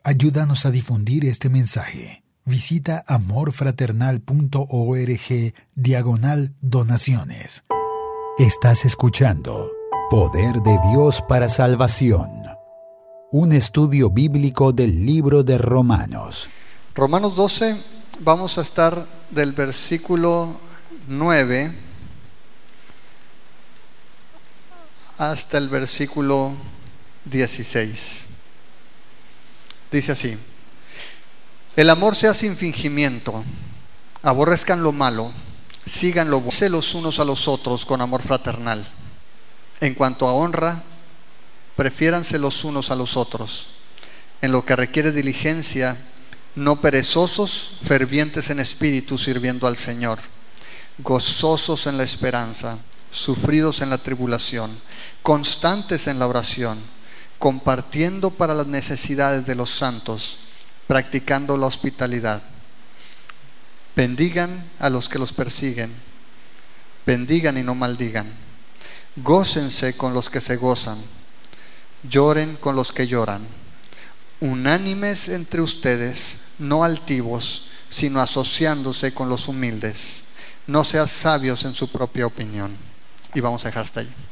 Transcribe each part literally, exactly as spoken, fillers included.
Ayúdanos a difundir este mensaje. Visita amorfraternal.org diagonal donaciones. Estás escuchando Poder de Dios para Salvación, un estudio bíblico del libro de Romanos. Romanos doce, vamos a estar del versículo nueve hasta el versículo dieciséis. Dice así: el amor sea sin fingimiento, aborrezcan lo malo, sigan lo bueno, los unos a los otros con amor fraternal. En cuanto a honra, prefiéranse los unos a los otros. En lo que requiere diligencia, no perezosos, fervientes en espíritu, sirviendo al Señor, gozosos en la esperanza, sufridos en la tribulación, constantes en la oración, compartiendo para las necesidades de los santos, practicando la hospitalidad. Bendigan a los que los persiguen, bendigan y no maldigan. Gócense con los que se gozan, lloren con los que lloran. Unánimes entre ustedes, no altivos, sino asociándose con los humildes. No seas sabios en su propia opinión. Y vamos a dejar hasta allí.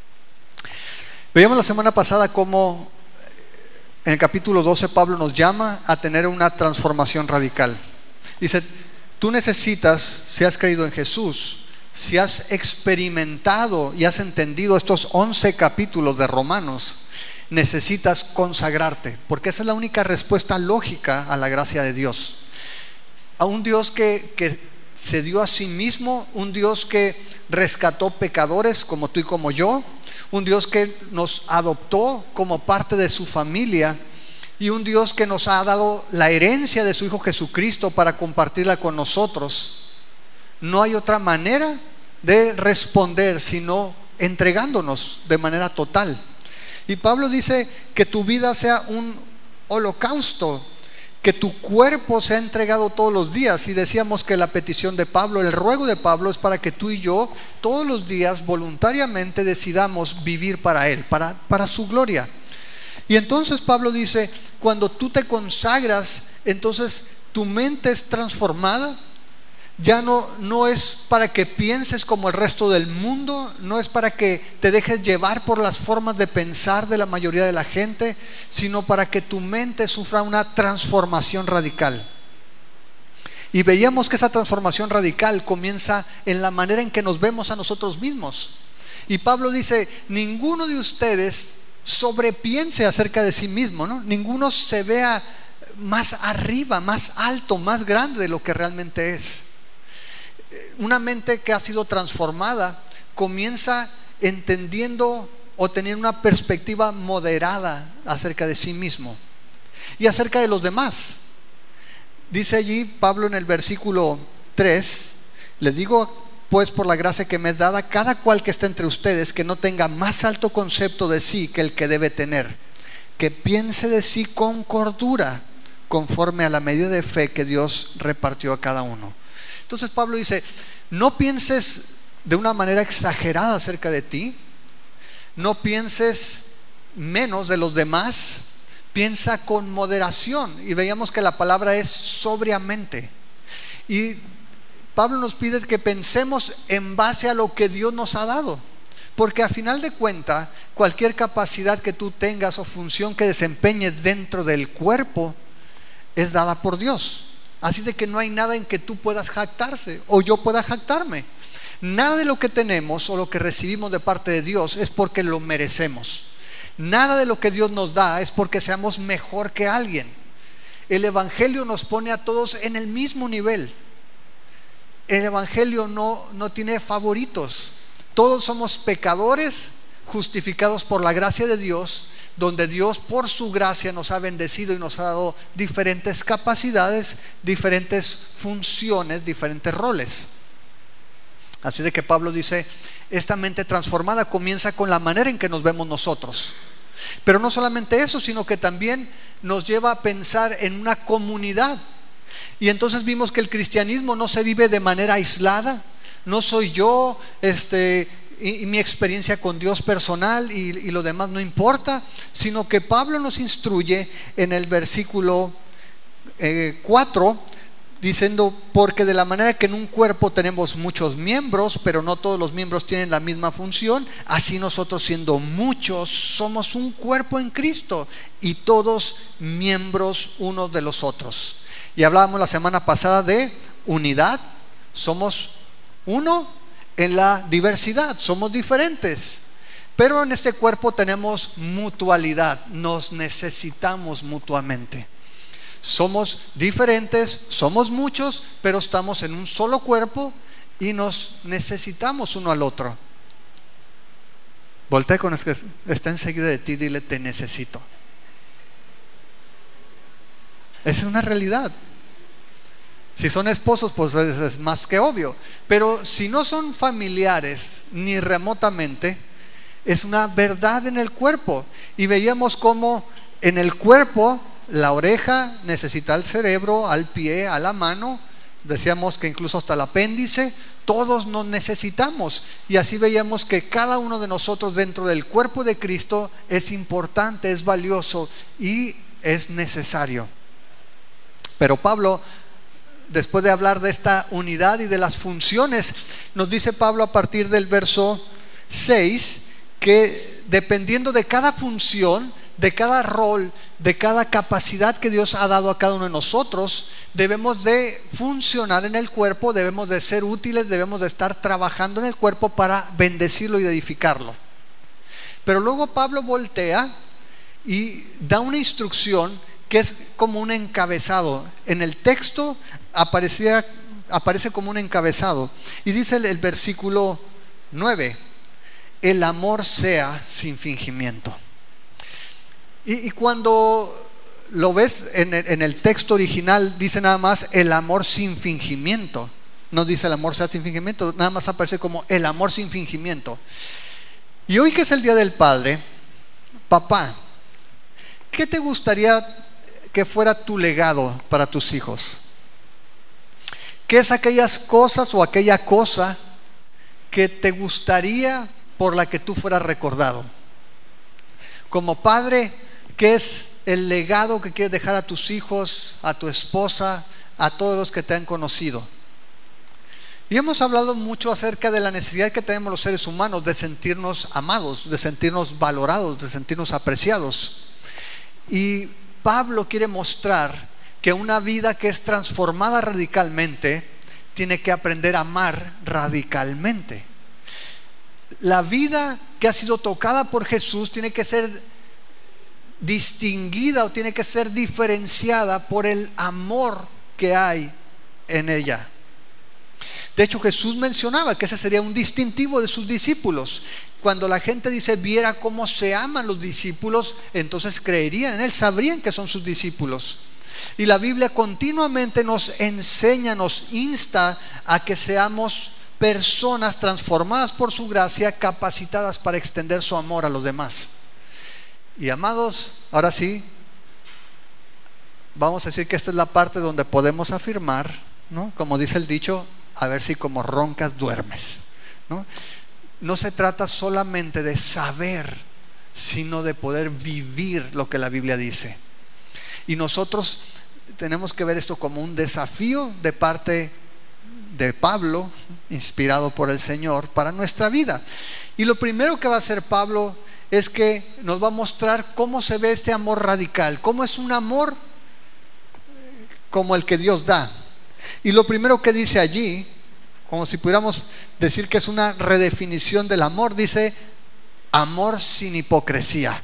Veíamos la semana pasada cómo en el capítulo doce Pablo nos llama a tener una transformación radical. Dice, tú necesitas, si has creído en Jesús, si has experimentado y has entendido estos once capítulos de Romanos, necesitas consagrarte, porque esa es la única respuesta lógica a la gracia de Dios. A un Dios que, que se dio a sí mismo, un Dios que rescató pecadores como tú y como yo, un Dios que nos adoptó como parte de su familia y un Dios que nos ha dado la herencia de su Hijo Jesucristo para compartirla con nosotros. No hay otra manera de responder sino entregándonos de manera total. Y Pablo dice que tu vida sea un holocausto, que tu cuerpo sea entregado todos los días. Y decíamos que la petición de Pablo, el ruego de Pablo, es para que tú y yo todos los días voluntariamente decidamos vivir para Él, para, para su gloria. Y entonces Pablo dice, cuando tú te consagras, entonces tu mente es transformada. Ya no, no es para que pienses como el resto del mundo, no es para que te dejes llevar por las formas de pensar de la mayoría de la gente, sino para que tu mente sufra una transformación radical. Y veíamos que esa transformación radical comienza en la manera en que nos vemos a nosotros mismos. Y Pablo dice, ninguno de ustedes sobrepiense acerca de sí mismo, ¿no? Ninguno se vea más arriba, más alto, más grande de lo que realmente es. Una mente que ha sido transformada comienza entendiendo o teniendo una perspectiva moderada acerca de sí mismo y acerca de los demás. Dice allí Pablo en el versículo tres: les digo pues por la gracia que me es dada, cada cual que esté entre ustedes que no tenga más alto concepto de sí que el que debe tener, que piense de sí con cordura, conforme a la medida de fe que Dios repartió a cada uno. Entonces Pablo dice, no pienses de una manera exagerada acerca de ti, no pienses menos de los demás, piensa con moderación. Y veíamos que la palabra es sobriamente. Y Pablo nos pide que pensemos en base a lo que Dios nos ha dado, porque a final de cuentas cualquier capacidad que tú tengas o función que desempeñes dentro del cuerpo es dada por Dios. Así de que no hay nada en que tú puedas jactarse o yo pueda jactarme. Nada de lo que tenemos o lo que recibimos de parte de Dios es porque lo merecemos. Nada de lo que Dios nos da es porque seamos mejor que alguien. El Evangelio nos pone a todos en el mismo nivel. El Evangelio no, no tiene favoritos. Todos somos pecadores justificados por la gracia de Dios, donde Dios por su gracia nos ha bendecido y nos ha dado diferentes capacidades, diferentes funciones, diferentes roles. Así de que Pablo dice, esta mente transformada comienza con la manera en que nos vemos nosotros. Pero no solamente eso, sino que también nos lleva a pensar en una comunidad. Y entonces vimos que el cristianismo no se vive de manera aislada. No soy yo este, y, y mi experiencia con Dios personal y, y lo demás no importa, sino que Pablo nos instruye en el versículo eh, cuatro, diciendo: porque de la manera que en un cuerpo tenemos muchos miembros, pero no todos los miembros tienen la misma función, así nosotros, siendo muchos, somos un cuerpo en Cristo y todos miembros unos de los otros. Y hablábamos la semana pasada de unidad. Somos uno en la diversidad, somos diferentes, pero en este cuerpo tenemos mutualidad, nos necesitamos mutuamente. Somos diferentes, somos muchos, pero estamos en un solo cuerpo y nos necesitamos uno al otro. Voltea con el que está enseguida de ti y dile: te necesito. Esa es una realidad. Si son esposos, pues es más que obvio, pero si no son familiares ni remotamente, es una verdad en el cuerpo. Y veíamos cómo en el cuerpo la oreja necesita al cerebro, al pie, a la mano, decíamos que incluso hasta el apéndice. Todos nos necesitamos, y así veíamos que cada uno de nosotros dentro del cuerpo de Cristo es importante, es valioso y es necesario. Pero Pablo, después de hablar de esta unidad y de las funciones, nos dice Pablo a partir del verso seis que dependiendo de cada función, de cada rol, de cada capacidad que Dios ha dado a cada uno de nosotros, debemos de funcionar en el cuerpo, debemos de ser útiles, debemos de estar trabajando en el cuerpo para bendecirlo y edificarlo. Pero luego Pablo voltea y da una instrucción que es como un encabezado. En el texto aparecía, aparece como un encabezado, y dice el, el versículo nueve: el amor sea sin fingimiento. Y, y cuando lo ves en el, en el texto original, dice nada más el amor sin fingimiento. No dice el amor sea sin fingimiento, nada más aparece como el amor sin fingimiento. Y hoy, que es el Día del Padre, papá, ¿qué te gustaría que fuera tu legado para tus hijos? ¿Qué es aquellas cosas o aquella cosa que te gustaría por la que tú fueras recordado? Como padre, ¿qué es el legado que quieres dejar a tus hijos, a tu esposa, a todos los que te han conocido? Y hemos hablado mucho acerca de la necesidad que tenemos los seres humanos de sentirnos amados, de sentirnos valorados, de sentirnos apreciados. Y Pablo quiere mostrar que una vida que es transformada radicalmente tiene que aprender a amar radicalmente. La vida que ha sido tocada por Jesús tiene que ser distinguida o tiene que ser diferenciada por el amor que hay en ella. De hecho, Jesús mencionaba que ese sería un distintivo de sus discípulos. Cuando la gente dice viera cómo se aman los discípulos, entonces creerían en Él, sabrían que son sus discípulos. Y la Biblia continuamente nos enseña, nos insta a que seamos personas transformadas por su gracia, capacitadas para extender su amor a los demás. Y amados, ahora sí, vamos a decir que esta es la parte donde podemos afirmar, ¿no? Como dice el dicho, a ver si como roncas duermes, ¿no? No se trata solamente de saber, sino de poder vivir lo que la Biblia dice. Y nosotros tenemos que ver esto como un desafío de parte de Pablo, inspirado por el Señor, para nuestra vida. Y lo primero que va a hacer Pablo es que nos va a mostrar cómo se ve este amor radical, cómo es un amor como el que Dios da. Y lo primero que dice allí, como si pudiéramos decir que es una redefinición del amor, dice amor sin hipocresía.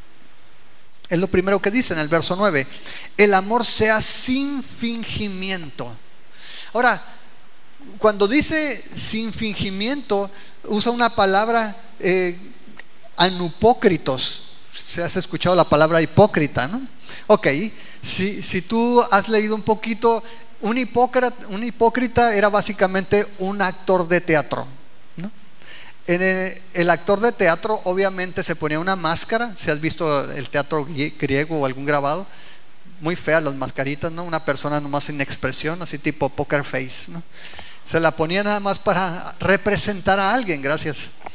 Es lo primero que dice en el verso nueve: el amor sea sin fingimiento. Ahora, cuando dice sin fingimiento, usa una palabra eh, anupócritos. ¿Se has escuchado la palabra hipócrita, no? Ok, si, si tú has leído un poquito, un hipócrita, un hipócrita era básicamente un actor de teatro, ¿no? En el, el actor de teatro obviamente se ponía una máscara. Si has visto el teatro griego o algún grabado, muy feas las mascaritas, ¿no? Una persona nomás sin expresión, así tipo poker face, ¿no? Se la ponía nada más para representar a alguien, gracias.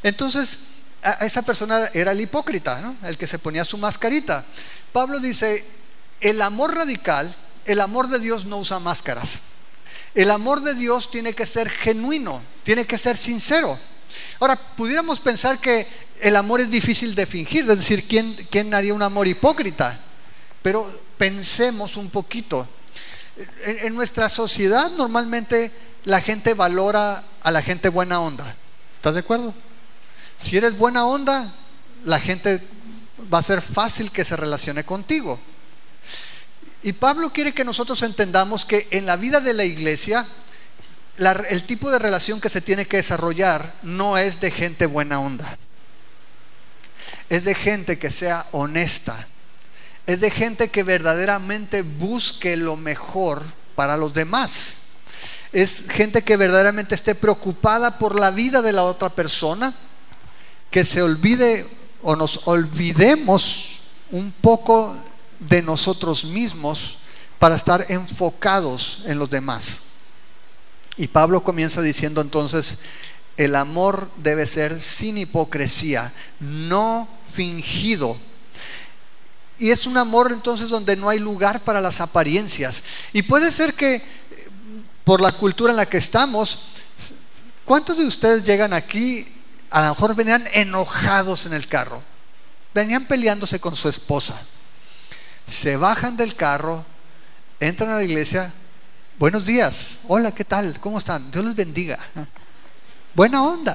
Entonces, a esa persona era el hipócrita, ¿no? El que se ponía su mascarita. Pablo dice, el amor radical, el amor de Dios no usa máscaras. El amor de Dios tiene que ser genuino, tiene que ser sincero. Ahora, pudiéramos pensar que el amor es difícil de fingir, es decir, ¿quién, quién haría un amor hipócrita? Pero pensemos un poquito. En, en nuestra sociedad normalmente la gente valora a la gente buena onda. ¿Estás de acuerdo? Si eres buena onda, la gente va a ser fácil que se relacione contigo. Y Pablo quiere que nosotros entendamos que en la vida de la iglesia, la, el tipo de relación que se tiene que desarrollar no es de gente buena onda. Es de gente que sea honesta. Es de gente que verdaderamente busque lo mejor para los demás. Es gente que verdaderamente esté preocupada por la vida de la otra persona, que se olvide o nos olvidemos un poco de nosotros mismos para estar enfocados en los demás. Y Pablo comienza diciendo entonces, el amor debe ser sin hipocresía, no fingido. Y es un amor entonces donde no hay lugar para las apariencias. Y puede ser que por la cultura en la que estamos, ¿cuántos de ustedes llegan aquí? A lo mejor venían enojados en el carro, venían peleándose con su esposa, se bajan del carro, entran a la iglesia, buenos días, hola, ¿qué tal? ¿Cómo están? Dios les bendiga, buena onda.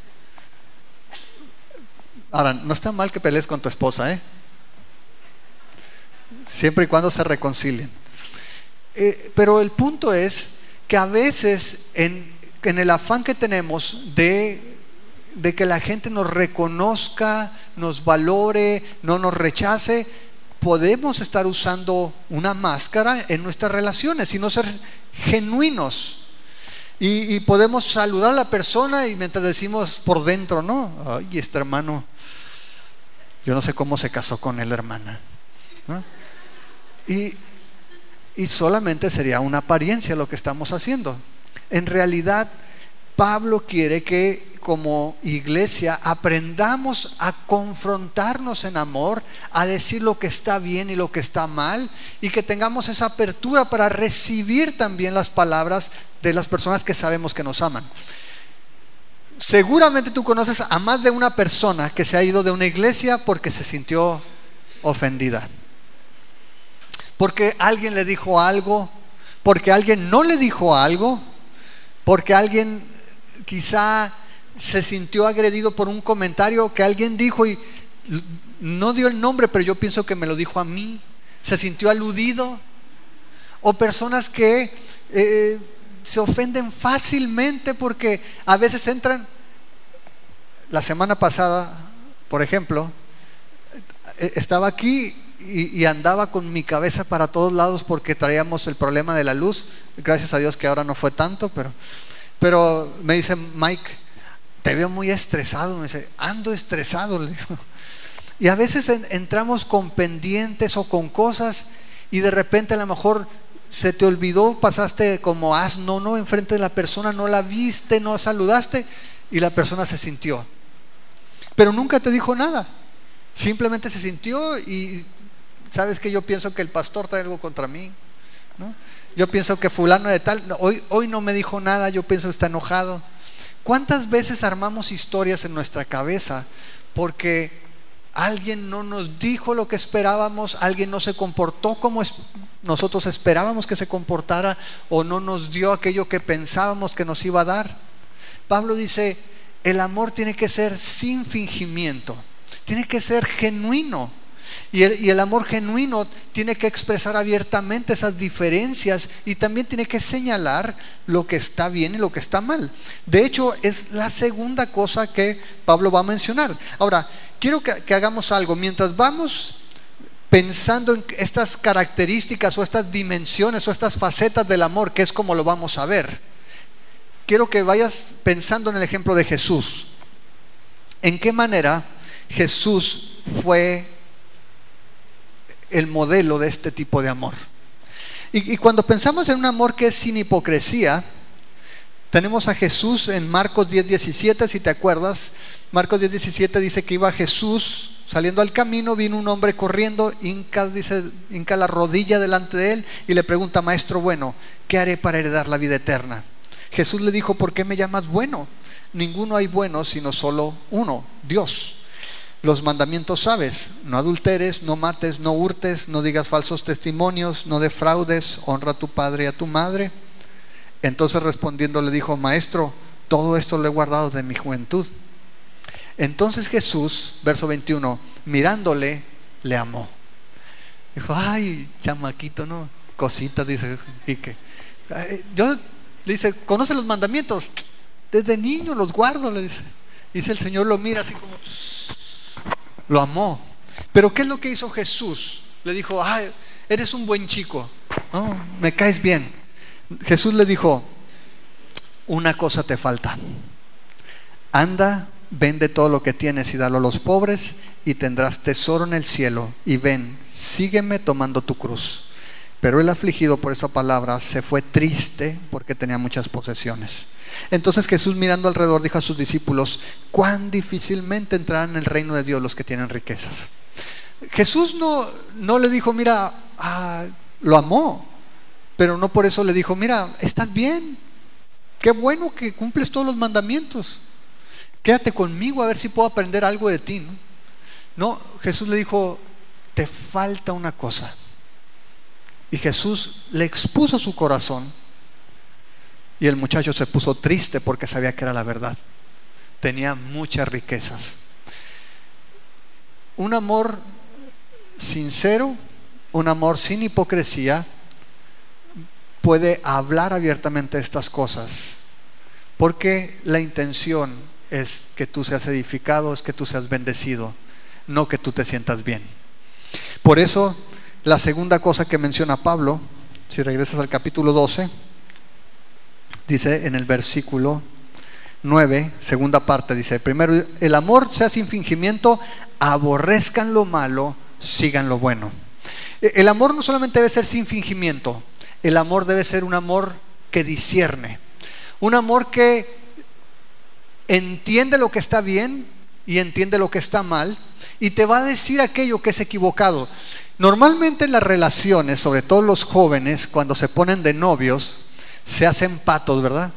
Ahora, no está mal que pelees con tu esposa, ¿eh? Siempre y cuando se reconcilien. Eh, pero el punto es que a veces en, en el afán que tenemos de de que la gente nos reconozca, nos valore, no nos rechace, podemos estar usando una máscara en nuestras relaciones y no ser genuinos. Y, y podemos saludar a la persona y mientras decimos por dentro, ¿no? Ay, este hermano, yo no sé cómo se casó con él, hermana, ¿no? Y, y solamente sería una apariencia lo que estamos haciendo. En realidad, Pablo quiere que como iglesia aprendamos a confrontarnos en amor, a decir lo que está bien y lo que está mal, y que tengamos esa apertura para recibir también las palabras de las personas que sabemos que nos aman. Seguramente tú conoces a más de una persona que se ha ido de una iglesia porque se sintió ofendida, porque alguien le dijo algo, porque alguien no le dijo algo, porque alguien quizá se sintió agredido por un comentario que alguien dijo y no dio el nombre, pero yo pienso que me lo dijo a mí. Se sintió aludido. O personas que eh, se ofenden fácilmente porque a veces entran. La semana pasada, por ejemplo, estaba aquí y, y andaba con mi cabeza para todos lados porque traíamos el problema de la luz. Gracias a Dios que ahora no fue tanto, pero Pero me dice Mike, te veo muy estresado. Me dice, ando estresado, le digo. Y a veces en, entramos con pendientes o con cosas y de repente a lo mejor se te olvidó, pasaste como asno, ¿no? Enfrente de la persona, no la viste, no la saludaste y la persona se sintió. Pero nunca te dijo nada, simplemente se sintió y sabes que yo pienso que el pastor trae algo contra mí, ¿no? Yo pienso que fulano de tal, hoy, hoy no me dijo nada, yo pienso que está enojado. ¿Cuántas veces armamos historias en nuestra cabeza porque alguien no nos dijo lo que esperábamos, alguien no se comportó como es, nosotros esperábamos que se comportara, o no nos dio aquello que pensábamos que nos iba a dar? Pablo dice, el amor tiene que ser sin fingimiento, tiene que ser genuino. Y el, y el amor genuino tiene que expresar abiertamente esas diferencias y también tiene que señalar lo que está bien y lo que está mal. De hecho, es la segunda cosa que Pablo va a mencionar. Ahora, quiero que, que hagamos algo. Mientras vamos pensando en estas características o estas dimensiones o estas facetas del amor, que es como lo vamos a ver, quiero que vayas pensando en el ejemplo de Jesús. ¿En qué manera Jesús fue el modelo de este tipo de amor? Y, y cuando pensamos en un amor que es sin hipocresía, Tenemos a Jesús en Marcos diez diecisiete, si te acuerdas. Marcos diez diecisiete dice que iba Jesús saliendo al camino, vino un hombre corriendo, hinca, dice, hinca la rodilla delante de él y le pregunta: maestro bueno, ¿qué haré para heredar la vida eterna? Jesús le dijo: ¿por qué me llamas bueno? Ninguno hay bueno sino solo uno, Dios. Los mandamientos sabes: no adulteres, no mates, no hurtes, no digas falsos testimonios, no defraudes, honra a tu padre y a tu madre. Entonces respondiendo le dijo: maestro, todo esto lo he guardado de mi juventud. Entonces Jesús, verso veintiuno, mirándole, le amó. Dijo: ay, chamaquito, no, cositas, dice Quique. Yo, le dice: ¿conoce los mandamientos? Desde niño los guardo, le dice. Dice: el Señor lo mira así como, lo amó. Pero ¿qué es lo que hizo Jesús? Le dijo: ay, eres un buen chico, oh, me caes bien. Jesús le dijo: una cosa te falta. Anda, vende todo lo que tienes y dalo a los pobres y tendrás tesoro en el cielo, y ven, sígueme tomando tu cruz. Pero el afligido por esa palabra se fue triste porque tenía muchas posesiones. Entonces Jesús, mirando alrededor, dijo a sus discípulos: cuán difícilmente entrarán en el reino de Dios los que tienen riquezas. Jesús no, no le dijo: mira, ah, lo amó, pero no por eso le dijo: mira, estás bien, qué bueno que cumples todos los mandamientos, quédate conmigo a ver si puedo aprender algo de ti. No, no, Jesús le dijo: te falta una cosa. Y Jesús le expuso su corazón, y el muchacho se puso triste porque sabía que era la verdad. Tenía muchas riquezas. Un amor sincero, un amor sin hipocresía, puede hablar abiertamente estas cosas, porque la intención es que tú seas edificado, es que tú seas bendecido, no que tú te sientas bien. Por eso la segunda cosa que menciona Pablo, si regresas al capítulo doce, dice en el versículo nueve, segunda parte, dice: primero, el amor sea sin fingimiento, aborrezcan lo malo, sigan lo bueno. El amor no solamente debe ser sin fingimiento, el amor debe ser un amor que discierne, un amor que entiende lo que está bien y entiende lo que está mal, y te va a decir aquello que es equivocado. Normalmente en las relaciones, sobre todo los jóvenes, cuando se ponen de novios, se hacen patos, ¿verdad?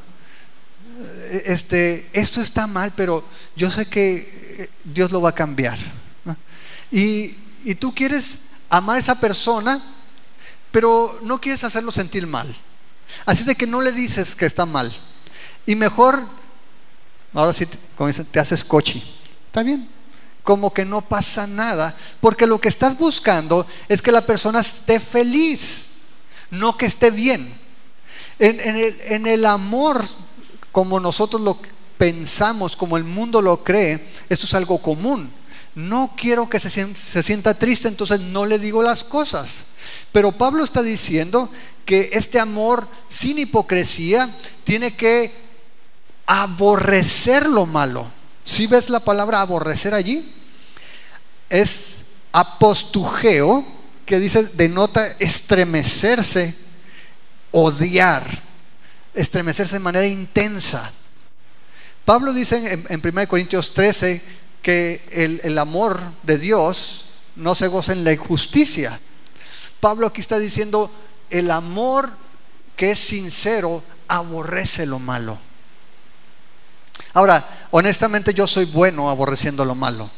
Este, esto está mal, pero yo sé que Dios lo va a cambiar, ¿no? Y, y tú quieres amar a esa persona, pero no quieres hacerlo sentir mal. Así de que no le dices que está mal. Y mejor, ahora sí, como dicen, te haces cochi. ¿Está bien? Como que no pasa nada, porque lo que estás buscando es que la persona esté feliz, no que esté bien. En, en, el, en el amor, como nosotros lo pensamos, como el mundo lo cree, esto es algo común. No quiero que se sienta, se sienta triste, entonces no le digo las cosas. Pero Pablo está diciendo que este amor sin hipocresía tiene que aborrecer lo malo. ¿Sí ves la palabra aborrecer allí? Es apostugeo, que dice, denota estremecerse, odiar, estremecerse de manera intensa. Pablo dice en, en primera de Corintios trece que el, el amor de Dios no se goza en la injusticia. Pablo aquí está diciendo: el amor que es sincero aborrece lo malo. Ahora, honestamente, yo soy bueno aborreciendo lo malo.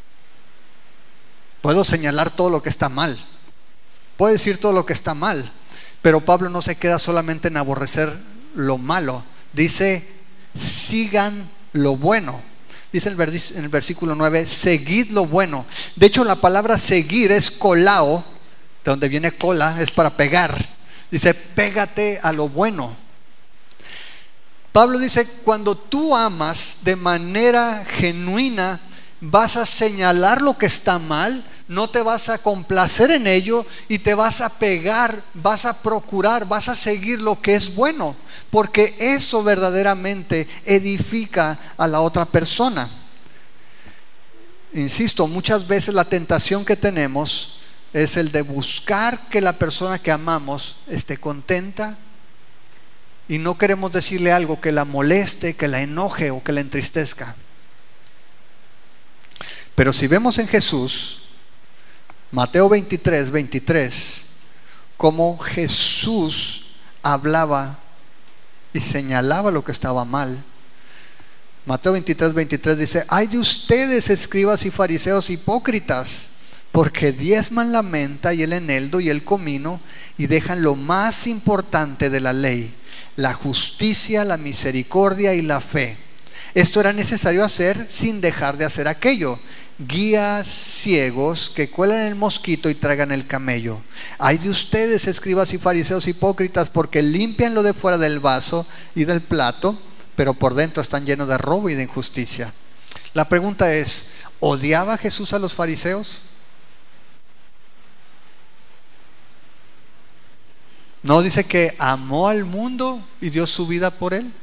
Puedo señalar todo lo que está mal, puedo decir todo lo que está mal, pero Pablo no se queda solamente en aborrecer lo malo. Dice: sigan lo bueno. Dice en el versículo nueve: seguid lo bueno. De hecho, la palabra seguir es colao, de donde viene cola, es para pegar. Dice: pégate a lo bueno. Pablo dice: cuando tú amas de manera genuina, vas a señalar lo que está mal, no te vas a complacer en ello y te vas a pegar, vas a procurar, vas a seguir lo que es bueno, porque eso verdaderamente edifica a la otra persona. Insisto, muchas veces la tentación que tenemos es el de buscar que la persona que amamos esté contenta, y no queremos decirle algo que la moleste, que la enoje o que la entristezca. Pero si vemos en Jesús, Mateo veintitrés, veintitrés, cómo Jesús hablaba y señalaba lo que estaba mal. Mateo veintitrés, veintitrés dice: ay de ustedes, escribas y fariseos hipócritas, porque diezman la menta y el eneldo y el comino, y dejan lo más importante de la ley, la justicia, la misericordia y la fe. Esto era necesario hacer sin dejar de hacer aquello. Guías ciegos que cuelan el mosquito y tragan el camello. Ay de ustedes, escribas y fariseos hipócritas, porque limpian lo de fuera del vaso y del plato, pero por dentro están llenos de robo y de injusticia. La pregunta es: ¿odiaba Jesús a los fariseos? ¿No dice que amó al mundo y dio su vida por él?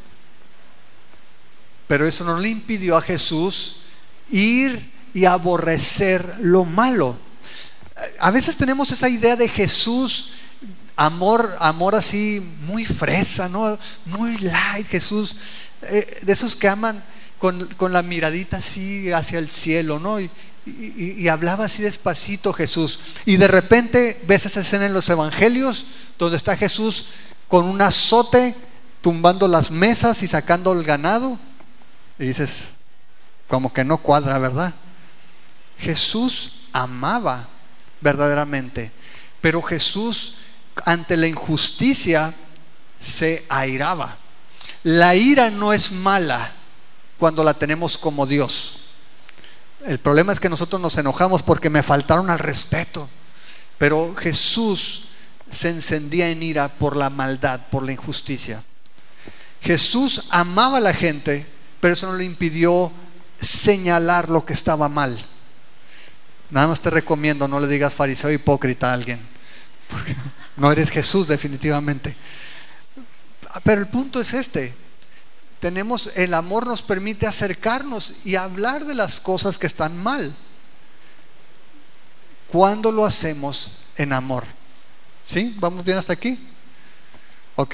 Pero eso no le impidió a Jesús ir y aborrecer lo malo. A veces tenemos esa idea de Jesús, amor, amor así muy fresa, ¿no? Muy light, Jesús, eh, de esos que aman con, con la miradita así hacia el cielo, ¿no? Y, y, y hablaba así despacito Jesús. Y de repente ves esa escena en los evangelios donde está Jesús con un azote tumbando las mesas y sacando el ganado. Y dices, como que no cuadra, ¿verdad? Jesús amaba verdaderamente, pero Jesús ante la injusticia se airaba. La ira no es mala cuando la tenemos como Dios. El problema es que nosotros nos enojamos porque me faltaron al respeto, pero Jesús se encendía en ira por la maldad, por la injusticia. Jesús amaba a la gente, pero eso no le impidió señalar lo que estaba mal. Nada más te recomiendo, no le digas fariseo hipócrita a alguien, porque no eres Jesús definitivamente. Pero el punto es este: tenemos, el amor nos permite acercarnos y hablar de las cosas que están mal, cuando lo hacemos en amor. ¿Sí? ¿Vamos bien hasta aquí? Ok.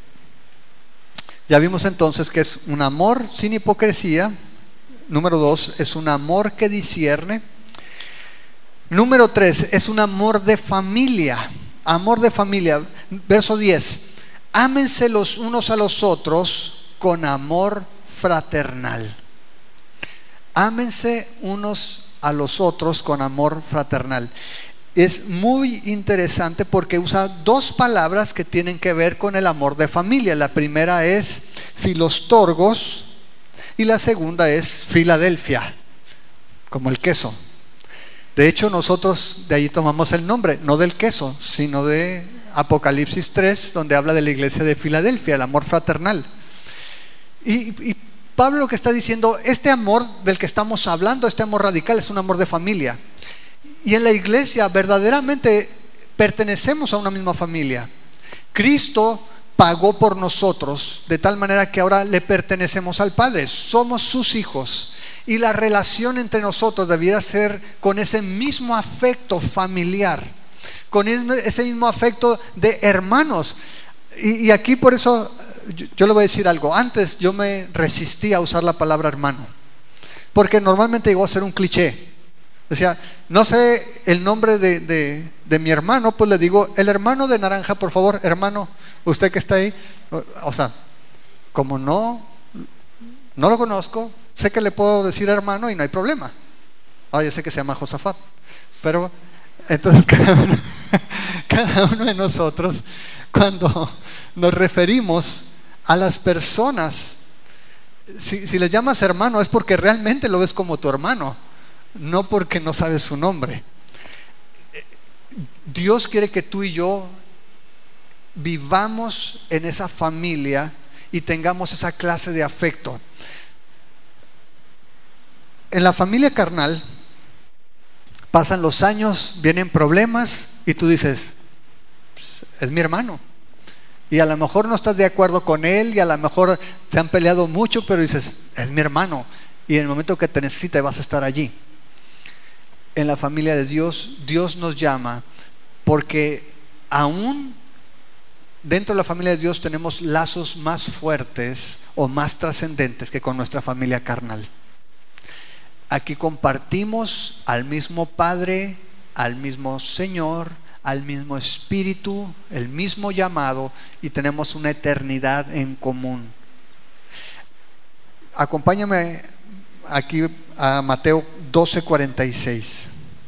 Ya vimos entonces que es un amor sin hipocresía. Número dos, es un amor que discierne. Número tres, es un amor de familia. Amor de familia. Verso diez: ámense los unos a los otros con amor fraternal. Ámense unos a los otros con amor fraternal. Es muy interesante porque usa dos palabras que tienen que ver con el amor de familia. La primera es Filostorgos y la segunda es Filadelfia, como el queso. De hecho, nosotros de ahí tomamos el nombre, no del queso, sino de Apocalipsis tres, donde habla de la iglesia de Filadelfia, el amor fraternal. Y, y Pablo lo que está diciendo, este amor del que estamos hablando, este amor radical, es un amor de familia. Y en la iglesia verdaderamente pertenecemos a una misma familia. Cristo pagó por nosotros de tal manera que ahora le pertenecemos al Padre, somos sus hijos. Y la relación entre nosotros debiera ser con ese mismo afecto familiar, con ese mismo afecto de hermanos. Y, y aquí por eso yo, yo le voy a decir algo. Antes yo me resistía a usar la palabra hermano, porque normalmente llegó a ser un cliché. Decía, no sé el nombre de, de, de mi hermano, pues le digo, el hermano de naranja, por favor, hermano, usted que está ahí. O sea, como no, no lo conozco, sé que le puedo decir hermano y no hay problema. Ah, yo sé que se llama Josafat. Pero entonces cada uno, cada uno de nosotros, cuando nos referimos a las personas, si, si les llamas hermano es porque realmente lo ves como tu hermano, no porque no sabes su nombre. Dios quiere que tú y yo vivamos en esa familia y tengamos esa clase de afecto. En la familia carnal pasan los años, vienen problemas y tú dices, es mi hermano. Y a lo mejor no estás de acuerdo con él y a lo mejor se han peleado mucho, pero dices, es mi hermano. Y en el momento que te necesite vas a estar allí. En la familia de Dios, Dios nos llama porque aún dentro de la familia de Dios tenemos lazos más fuertes o más trascendentes que con nuestra familia carnal. Aquí compartimos al mismo Padre, al mismo Señor, al mismo Espíritu, el mismo llamado, y tenemos una eternidad en común. Acompáñame aquí a Mateo doce cuarenta y seis.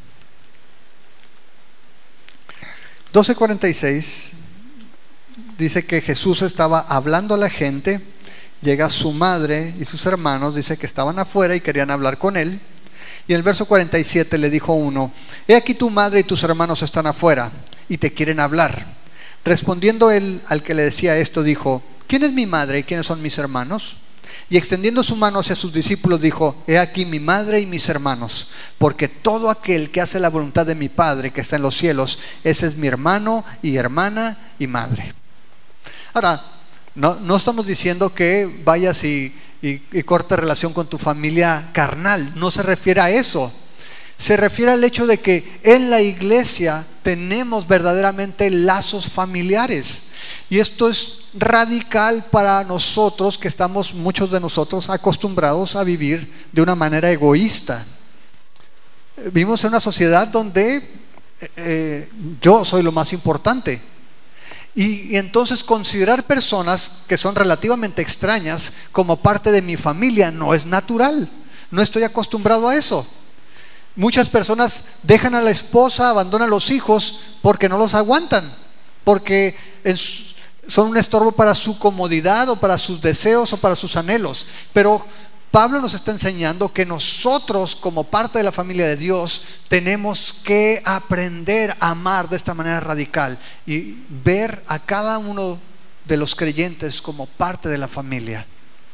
doce cuarenta y seis dice que Jesús estaba hablando a la gente. Llega su madre y sus hermanos, dice que estaban afuera y querían hablar con él. Y en el verso cuarenta y siete le dijo uno: he aquí tu madre y tus hermanos están afuera y te quieren hablar. Respondiendo él al que le decía esto, dijo: ¿quién es mi madre y quiénes son mis hermanos? Y extendiendo su mano hacia sus discípulos dijo: he aquí mi madre y mis hermanos, porque todo aquel que hace la voluntad de mi Padre que está en los cielos, ese es mi hermano y hermana y madre. Ahora, no, no estamos diciendo que vayas y, y, y cortes relación con tu familia carnal, no se refiere a eso. Se refiere al hecho de que en la iglesia tenemos verdaderamente lazos familiares. Y esto es radical para nosotros, que estamos, muchos de nosotros, acostumbrados a vivir de una manera egoísta. Vivimos en una sociedad donde eh, yo soy lo más importante. Y, y entonces considerar personas que son relativamente extrañas como parte de mi familia no es natural. No estoy acostumbrado a eso. Muchas personas dejan a la esposa, abandonan a los hijos porque no los aguantan, porque es, son un estorbo para su comodidad o para sus deseos o para sus anhelos. Pero Pablo nos está enseñando que nosotros, como parte de la familia de Dios, tenemos que aprender a amar de esta manera radical y ver a cada uno de los creyentes como parte de la familia.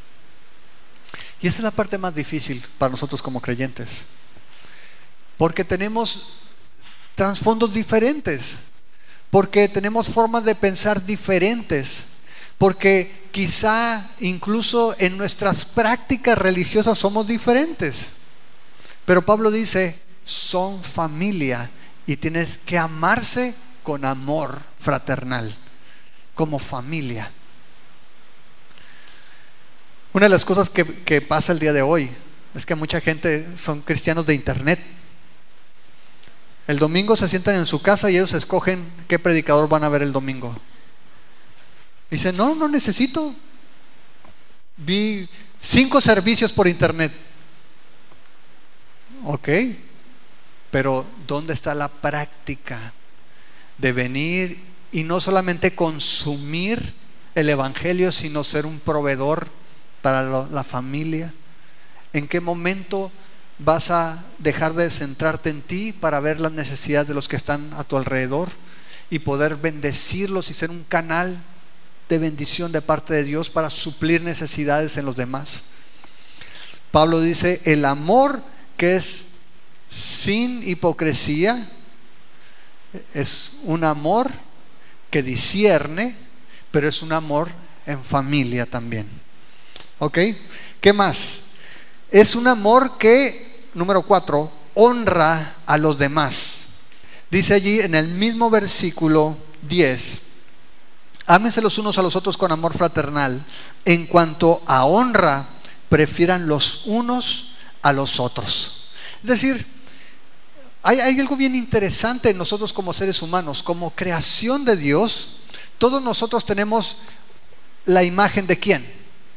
Y esa es la parte más difícil para nosotros como creyentes, porque tenemos trasfondos diferentes, porque tenemos formas de pensar diferentes, porque quizá incluso en nuestras prácticas religiosas somos diferentes. Pero Pablo dice, son familia y tienes que amarse con amor fraternal, como familia. Una de las cosas que, que pasa el día de hoy es que mucha gente son cristianos de internet. El domingo se sientan en su casa y ellos escogen qué predicador van a ver el domingo. Dicen, no, no necesito. Vi cinco servicios por internet. Ok, pero ¿dónde está la práctica de venir y no solamente consumir el evangelio, sino ser un proveedor para lo, la familia? ¿En qué momento vas a dejar de centrarte en ti para ver las necesidades de los que están a tu alrededor y poder bendecirlos y ser un canal de bendición de parte de Dios para suplir necesidades en los demás? Pablo dice, el amor que es sin hipocresía es un amor que discierne, pero es un amor en familia también. ¿Ok? ¿Qué más? Es un amor que, número cuatro, honra a los demás. Dice allí en el mismo versículo diez, ámense los unos a los otros con amor fraternal. En cuanto a honra, prefieran los unos a los otros. Es decir, hay, hay algo bien interesante en nosotros como seres humanos, como creación de Dios. Todos nosotros tenemos la imagen ¿de quién?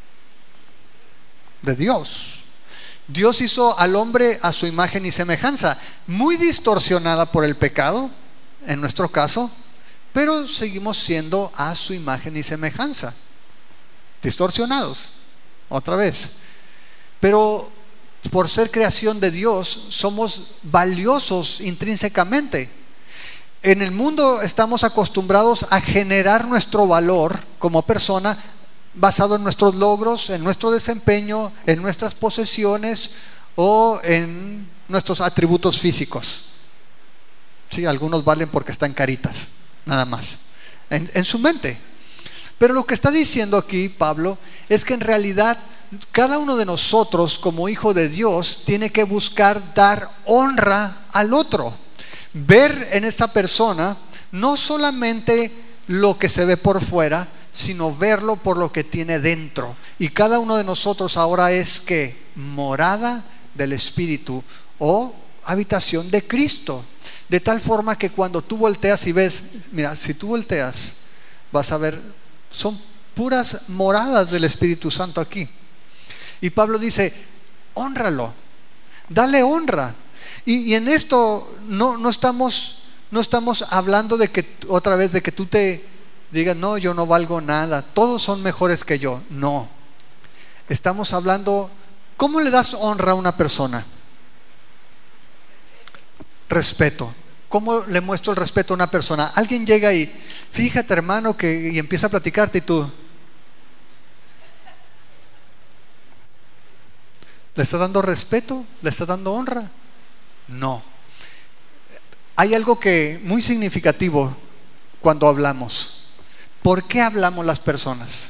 De Dios. Dios hizo al hombre a su imagen y semejanza, muy distorsionada por el pecado, en nuestro caso, pero seguimos siendo a su imagen y semejanza, distorsionados, otra vez. Pero por ser creación de Dios, somos valiosos intrínsecamente. En el mundo estamos acostumbrados a generar nuestro valor como persona basado en nuestros logros, en nuestro desempeño, en nuestras posesiones o en nuestros atributos físicos. Sí, algunos valen porque están caritas, nada más, en, en su mente. Pero lo que está diciendo aquí Pablo es que en realidad cada uno de nosotros como hijo de Dios tiene que buscar dar honra al otro, ver en esta persona no solamente lo que se ve por fuera, sino verlo por lo que tiene dentro. Y cada uno de nosotros ahora es que morada del Espíritu o habitación de Cristo. De tal forma que cuando tú volteas y ves, mira, si tú volteas, vas a ver, son puras moradas del Espíritu Santo aquí. Y Pablo dice, hónralo, dale honra. Y, y en esto no, no estamos, no estamos hablando de que otra vez de que tú te digas, no, yo no valgo nada, todos son mejores que yo. No, estamos hablando, ¿cómo le das honra a una persona? Respeto. ¿Cómo le muestro el respeto a una persona? Alguien llega y, fíjate hermano, que y empieza a platicarte y tú, ¿le estás dando respeto? ¿Le estás dando honra? No. Hay algo que muy significativo cuando hablamos. ¿Por qué hablamos las personas?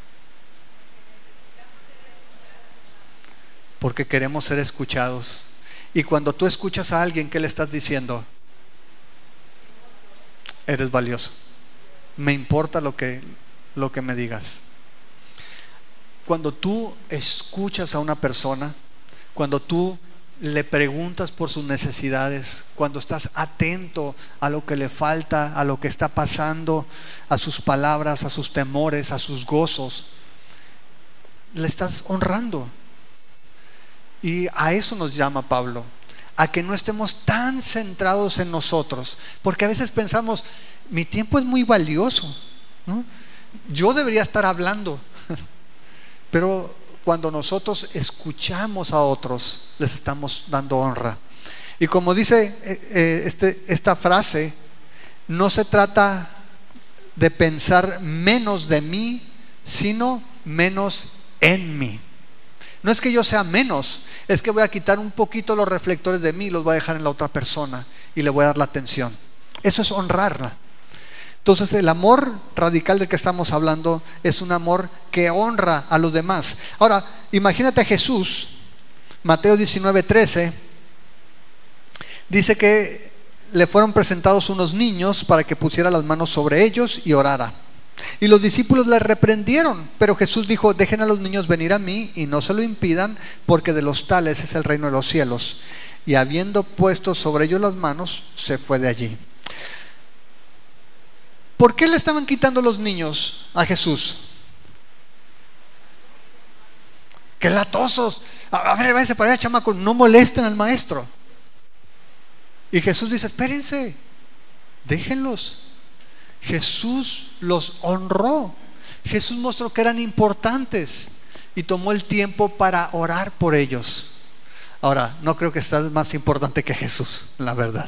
Porque queremos ser escuchados. Y cuando tú escuchas a alguien, ¿qué le estás diciendo? Eres valioso. Me importa lo que, lo que me digas. Cuando tú escuchas a una persona, cuando tú le preguntas por sus necesidades, cuando estás atento a lo que le falta, a lo que está pasando, a sus palabras, a sus temores, a sus gozos, le estás honrando. Y a eso nos llama Pablo, a que no estemos tan centrados en nosotros, porque a veces pensamos, mi tiempo es muy valioso, ¿no? Yo debería estar hablando. Pero cuando nosotros escuchamos a otros, les estamos dando honra. Y como dice eh, este, esta frase, no se trata de pensar menos de mí, sino menos en mí. No es que yo sea menos, es que voy a quitar un poquito los reflectores de mí y los voy a dejar en la otra persona y le voy a dar la atención. Eso es honrarla. Entonces el amor radical del que estamos hablando es un amor que honra a los demás. Ahora, imagínate a Jesús, Mateo diecinueve trece, dice que le fueron presentados unos niños para que pusiera las manos sobre ellos y orara. Y los discípulos le reprendieron, pero Jesús dijo, dejen a los niños venir a mí y no se lo impidan, porque de los tales es el reino de los cielos. Y habiendo puesto sobre ellos las manos, se fue de allí. ¿Por qué le estaban quitando los niños a Jesús? ¡Qué latosos! A, a ver, váyanse para allá, chamacos, no molesten al maestro. Y Jesús dice, espérense, déjenlos. Jesús los honró. Jesús mostró que eran importantes y tomó el tiempo para orar por ellos. Ahora, no creo que seas más importante que Jesús, la verdad.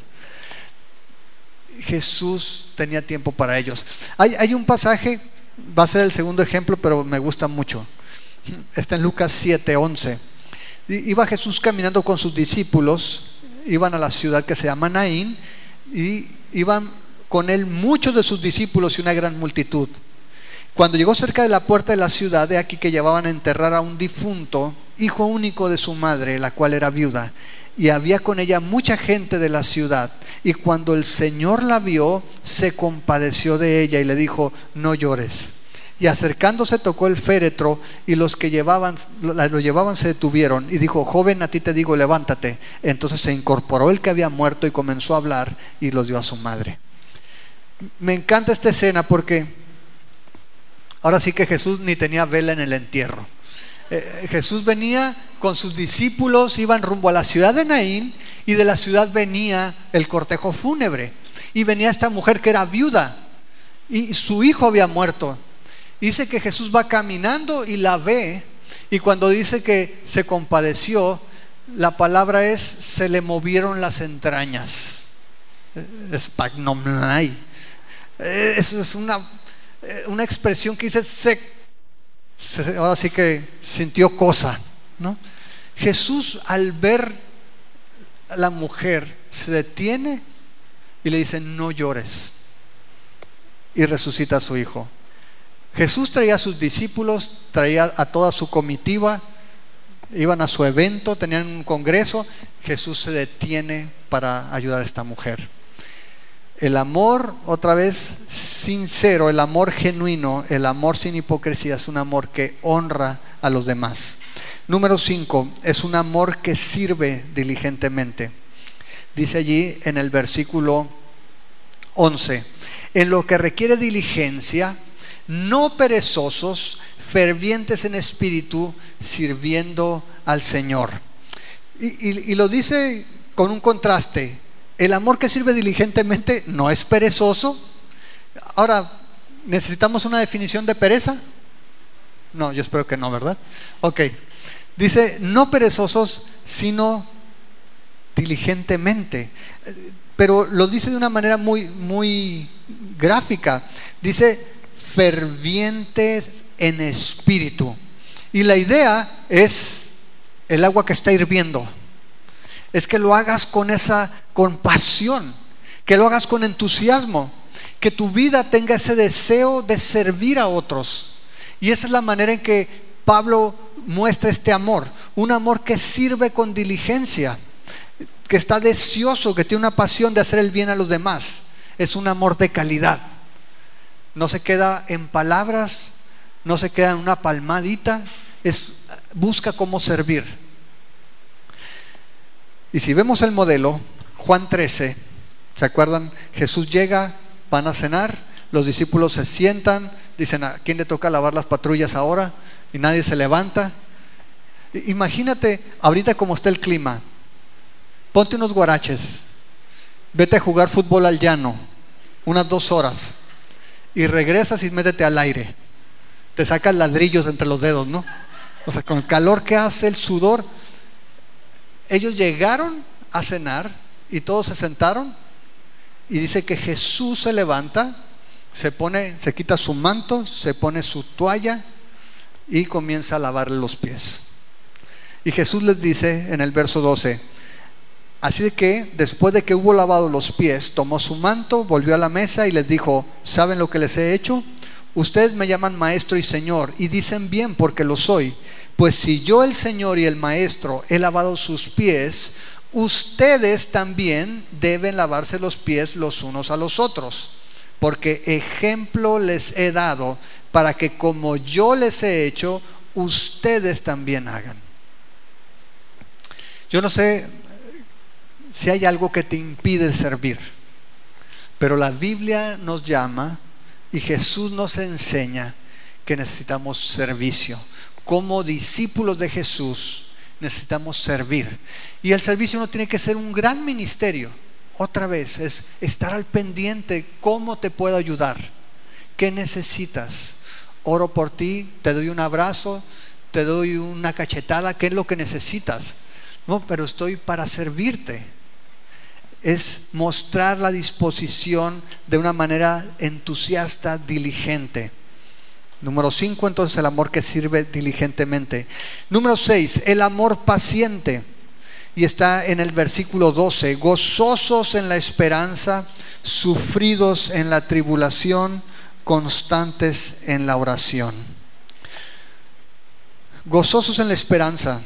Jesús tenía tiempo para ellos. Hay, hay un pasaje, va a ser el segundo ejemplo, pero me gusta mucho. Está en Lucas siete once. Iba Jesús caminando con sus discípulos, iban a la ciudad que se llama Naín, y iban con él muchos de sus discípulos y una gran multitud. Cuando llegó cerca de la puerta de la ciudad, de aquí que llevaban a enterrar a un difunto, hijo único de su madre, la cual era viuda, y había con ella mucha gente de la ciudad. Y cuando el Señor la vio, se compadeció de ella y le dijo, no llores. Y acercándose tocó el féretro, y los que llevaban, lo llevaban se detuvieron, y dijo, joven, a ti te digo, levántate. Entonces se incorporó el que había muerto y comenzó a hablar, y los dio a su madre. Me encanta esta escena porque ahora sí que Jesús ni tenía vela en el entierro. Eh, Jesús venía con sus discípulos, iban rumbo a la ciudad de Naín, y de la ciudad venía el cortejo fúnebre, y venía esta mujer que era viuda y su hijo había muerto. Dice que Jesús va caminando y la ve, y cuando dice que se compadeció, la palabra es se le movieron las entrañas. Spagnomnai. Eso es una, una expresión que dice se, se, ahora sí que sintió cosa, ¿no? Jesús, al ver a la mujer, se detiene y le dice no llores, y resucita a su hijo. Jesús traía a sus discípulos, traía a toda su comitiva, iban a su evento, tenían un congreso. Jesús se detiene para ayudar a esta mujer. El amor, otra vez, sincero, el amor genuino, el amor sin hipocresía, es un amor que honra a los demás. Número cinco, es un amor que sirve diligentemente. Dice allí en el versículo once, en lo que requiere diligencia, no perezosos, fervientes en espíritu, sirviendo al Señor. Y, y, y lo dice con un contraste. El amor que sirve diligentemente no es perezoso. Ahora, ¿necesitamos una definición de pereza? No, yo espero que no, ¿verdad? Ok. Dice, no perezosos, sino diligentemente. Pero lo dice de una manera muy, muy gráfica. Dice, fervientes en espíritu. Y la idea es el agua que está hirviendo. Es que lo hagas con esa, con pasión, que lo hagas con entusiasmo, que tu vida tenga ese deseo de servir a otros. Y esa es la manera en que Pablo muestra este amor, un amor que sirve con diligencia, que está deseoso, que tiene una pasión de hacer el bien a los demás. Es un amor de calidad. No se queda en palabras, no se queda en una palmadita, es, busca cómo servir. Y si vemos el modelo, Juan trece, ¿se acuerdan? Jesús llega, van a cenar, los discípulos se sientan, dicen, ¿a quién le toca lavar las patrullas ahora? Y nadie se levanta. Imagínate ahorita cómo está el clima. Ponte unos guaraches, vete a jugar fútbol al llano, unas dos horas, y regresas y métete al aire. Te sacas ladrillos entre los dedos, ¿no? O sea, con el calor que hace, el sudor. Ellos llegaron a cenar y todos se sentaron, y dice que Jesús se levanta, se pone, se quita su manto, se pone su toalla y comienza a lavarle los pies. Y Jesús les dice en el verso doce, así que después de que hubo lavado los pies, tomó su manto, volvió a la mesa y les dijo, ¿saben lo que les he hecho? Ustedes me llaman maestro y señor, y dicen bien porque lo soy. Pues si yo, el Señor y el Maestro, he lavado sus pies, ustedes también deben lavarse los pies los unos a los otros, porque ejemplo les he dado para que como yo les he hecho, ustedes también hagan. Yo no sé si hay algo que te impide servir, pero la Biblia nos llama y Jesús nos enseña que necesitamos servicio. Como discípulos de Jesús necesitamos servir, y el servicio no tiene que ser un gran ministerio. Otra vez es estar al pendiente. ¿Cómo te puedo ayudar? ¿Qué necesitas? Oro por ti, te doy un abrazo, te doy una cachetada. ¿Qué es lo que necesitas? No, pero estoy para servirte. Es mostrar la disposición de una manera entusiasta, diligente. Número cinco, entonces, el amor que sirve diligentemente. Número seis, el amor paciente. Y está en el versículo doce, gozosos en la esperanza, sufridos en la tribulación, constantes en la oración. Gozosos en la esperanza.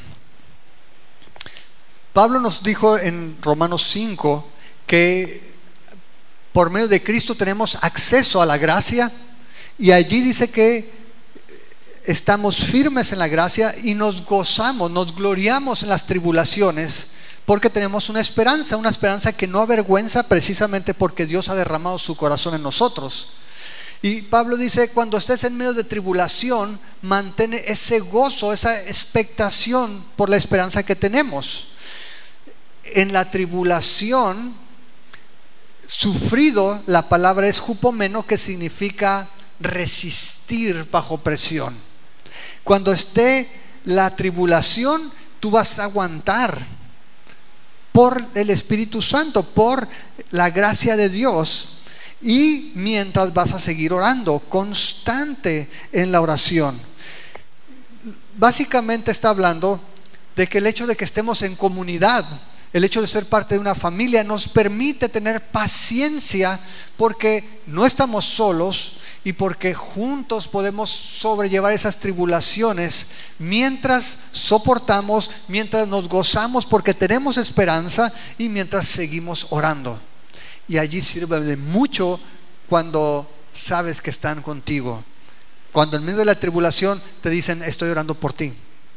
Pablo nos dijo en Romanos cinco que por medio de Cristo tenemos acceso a la gracia. Y allí dice que estamos firmes en la gracia y nos gozamos, nos gloriamos en las tribulaciones, porque tenemos una esperanza, una esperanza que no avergüenza, precisamente porque Dios ha derramado su corazón en nosotros. Y Pablo dice, cuando estés en medio de tribulación, mantén ese gozo, esa expectación por la esperanza que tenemos. En la tribulación, sufrido, la palabra es hupomeno, que significa resistir bajo presión. Cuando esté la tribulación, tú vas a aguantar por el Espíritu Santo, por la gracia de Dios, y mientras vas a seguir orando, constante en la oración. Básicamente está hablando de que el hecho de que estemos en comunidad, el hecho de ser parte de una familia, nos permite tener paciencia, porque no estamos solos y porque juntos podemos sobrellevar esas tribulaciones mientras soportamos, mientras nos gozamos porque tenemos esperanza y mientras seguimos orando. y allí sirve de mucho cuando sabes que están contigo. Cuando en medio de la tribulación te dicen, estoy orando por ti.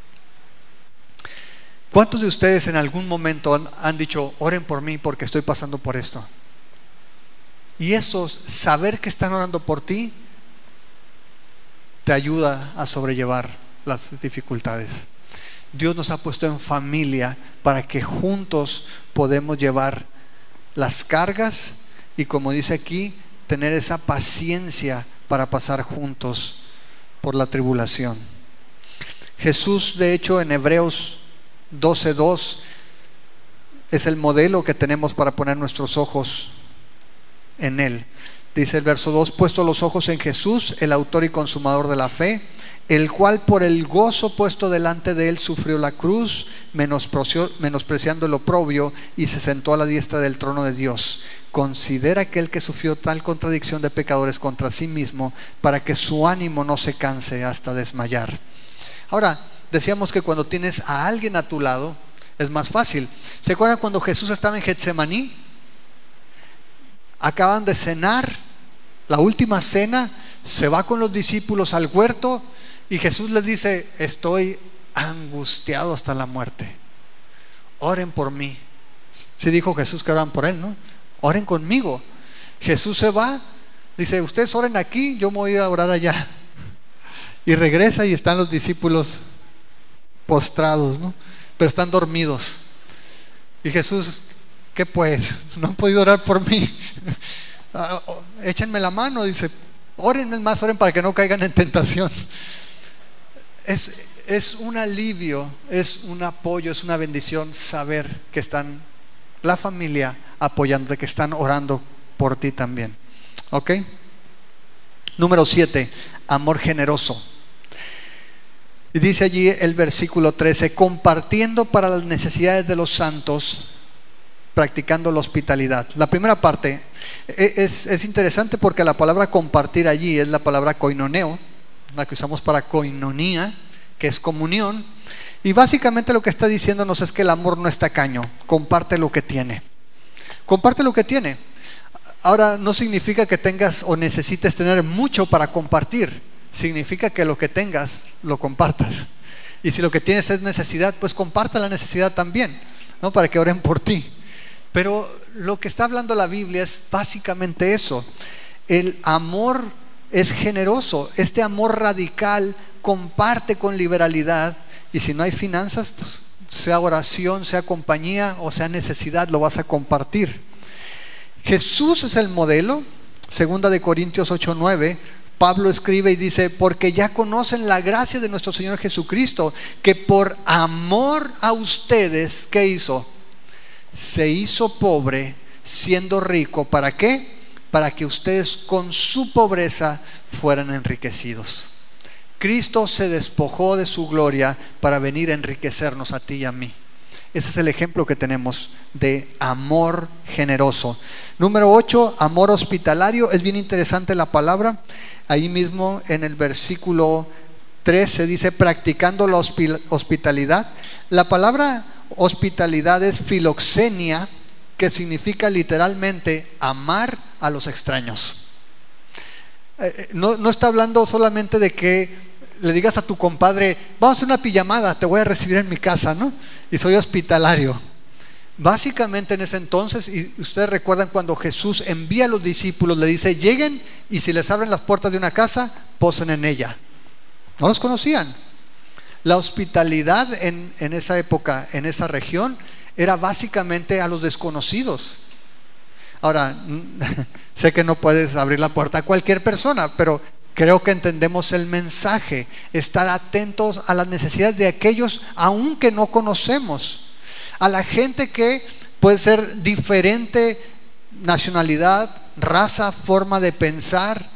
¿Cuántos de ustedes en algún momento han, han dicho, oren por mí porque estoy pasando por esto? Y eso, saber que están orando por ti, te ayuda a sobrellevar las dificultades. Dios nos ha puesto en familia para que juntos podemos llevar las cargas y, como dice aquí, tener esa paciencia para pasar juntos por la tribulación. Jesús, de hecho, en Hebreos doce dos es el modelo que tenemos para poner nuestros ojos en Él. Dice el verso dos: puesto los ojos en Jesús, el autor y consumador de la fe, el cual por el gozo puesto delante de Él sufrió la cruz, menospreció, menospreciando el oprobio, y se sentó a la diestra del trono de Dios. Considera aquel que sufrió tal contradicción de pecadores contra sí mismo, para que su ánimo no se canse hasta desmayar. Ahora, decíamos que cuando tienes a alguien a tu lado es más fácil. ¿Se acuerdan cuando Jesús estaba en Getsemaní? Acaban de cenar, la última cena, se va con los discípulos al huerto y Jesús les dice, estoy angustiado hasta la muerte, oren por mí. Sí dijo Jesús que oran por Él, ¿no? Oren conmigo. Jesús se va, dice, ustedes oren aquí, yo me voy a ir a orar allá. Y regresa y están los discípulos postrados, ¿no? Pero están dormidos. Y Jesús, ¿qué pues? ¿No han podido orar por mí? Échenme la mano, dice, oren más, oren para que no caigan en tentación. Es, es un alivio, es un apoyo, es una bendición saber que están la familia apoyándote, que están orando por ti también. ¿Ok? Número siete, amor generoso. Y dice allí el versículo trece, compartiendo para las necesidades de los santos, practicando la hospitalidad. La primera parte es, es interesante porque la palabra compartir allí es la palabra koinoneo, la que usamos para koinonía, que es comunión. Y básicamente lo que está diciéndonos es que el amor no es tacaño, comparte lo que tiene. Comparte lo que tiene. Ahora, no significa que tengas o necesites tener mucho para compartir. Significa que lo que tengas, lo compartas. Y si lo que tienes es necesidad, pues comparte la necesidad también, ¿no? Para que oren por ti. Pero lo que está hablando la Biblia es básicamente eso. El amor es generoso. Este amor radical comparte con liberalidad. Y si no hay finanzas, pues sea oración, sea compañía o sea necesidad, lo vas a compartir. Jesús es el modelo. Segunda de Corintios ocho nueve, Pablo escribe y dice, porque ya conocen la gracia de nuestro Señor Jesucristo, que por amor a ustedes, ¿qué hizo? Se hizo pobre siendo rico. ¿Para qué? Para que ustedes con su pobreza fueran enriquecidos. Cristo se despojó de su gloria para venir a enriquecernos a ti y a mí. Ese es el ejemplo que tenemos de amor generoso. Número ocho, amor hospitalario. Es bien interesante la palabra. Ahí mismo en el versículo trece dice, practicando la hospitalidad. La palabra hospitalidad es filoxenia, que significa literalmente amar a los extraños. Eh, no, no está hablando solamente de que le digas a tu compadre, vamos a hacer una pijamada, te voy a recibir en mi casa, ¿no? Y soy hospitalario. Básicamente en ese entonces, y ustedes recuerdan cuando Jesús envía a los discípulos, le dice, lleguen y si les abren las puertas de una casa, posen en ella. No los conocían. La hospitalidad en, en esa época, en esa región, era básicamente a los desconocidos. Ahora, sé que no puedes abrir la puerta a cualquier persona, pero creo que entendemos el mensaje. Estar atentos a las necesidades de aquellos aun que no conocemos. A la gente que puede ser diferente nacionalidad, raza, forma de pensar.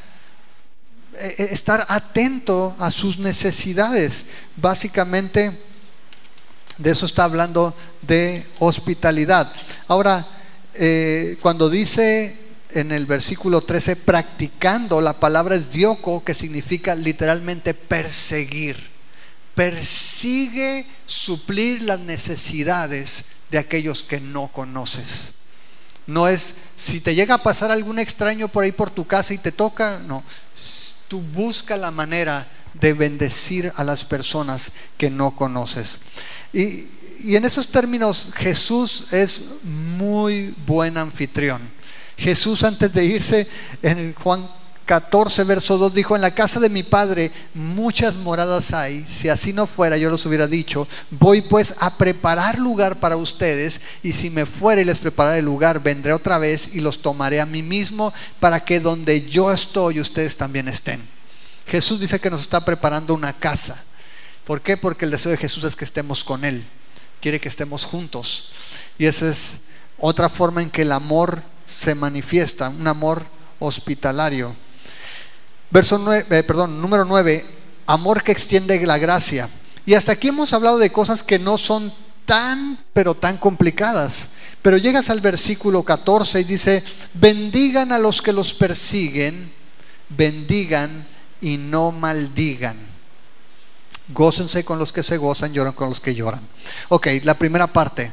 Estar atento a sus necesidades. Básicamente de eso está hablando, de hospitalidad. Ahora, eh, cuando dice en el versículo trece, practicando, la palabra es dioko, que significa literalmente perseguir. Persigue suplir las necesidades de aquellos que no conoces. No es, si te llega a pasar algún extraño por ahí por tu casa y te toca, no. Tú busca la manera de bendecir a las personas que no conoces. Y, y en esos términos, Jesús es muy buen anfitrión. Jesús, antes de irse, en Juan catorce, verso dos, dijo: en la casa de mi Padre muchas moradas hay, si así no fuera yo los hubiera dicho. Voy pues a preparar lugar para ustedes, y si me fuere y les prepararé el lugar, vendré otra vez y los tomaré a mí mismo, para que donde yo estoy ustedes también estén. Jesús dice que nos está preparando una casa. ¿Por qué? Porque el deseo de Jesús es que estemos con Él, quiere que estemos juntos, y esa es otra forma en que el amor se manifiesta, un amor hospitalario. Verso nueve, eh, perdón, número nueve, amor que extiende la gracia. Y hasta aquí hemos hablado de cosas que no son tan, pero tan complicadas. Pero llegas al versículo catorce y dice: bendigan a los que los persiguen, bendigan y no maldigan. Gócense con los que se gozan, lloran con los que lloran. Ok, la primera parte.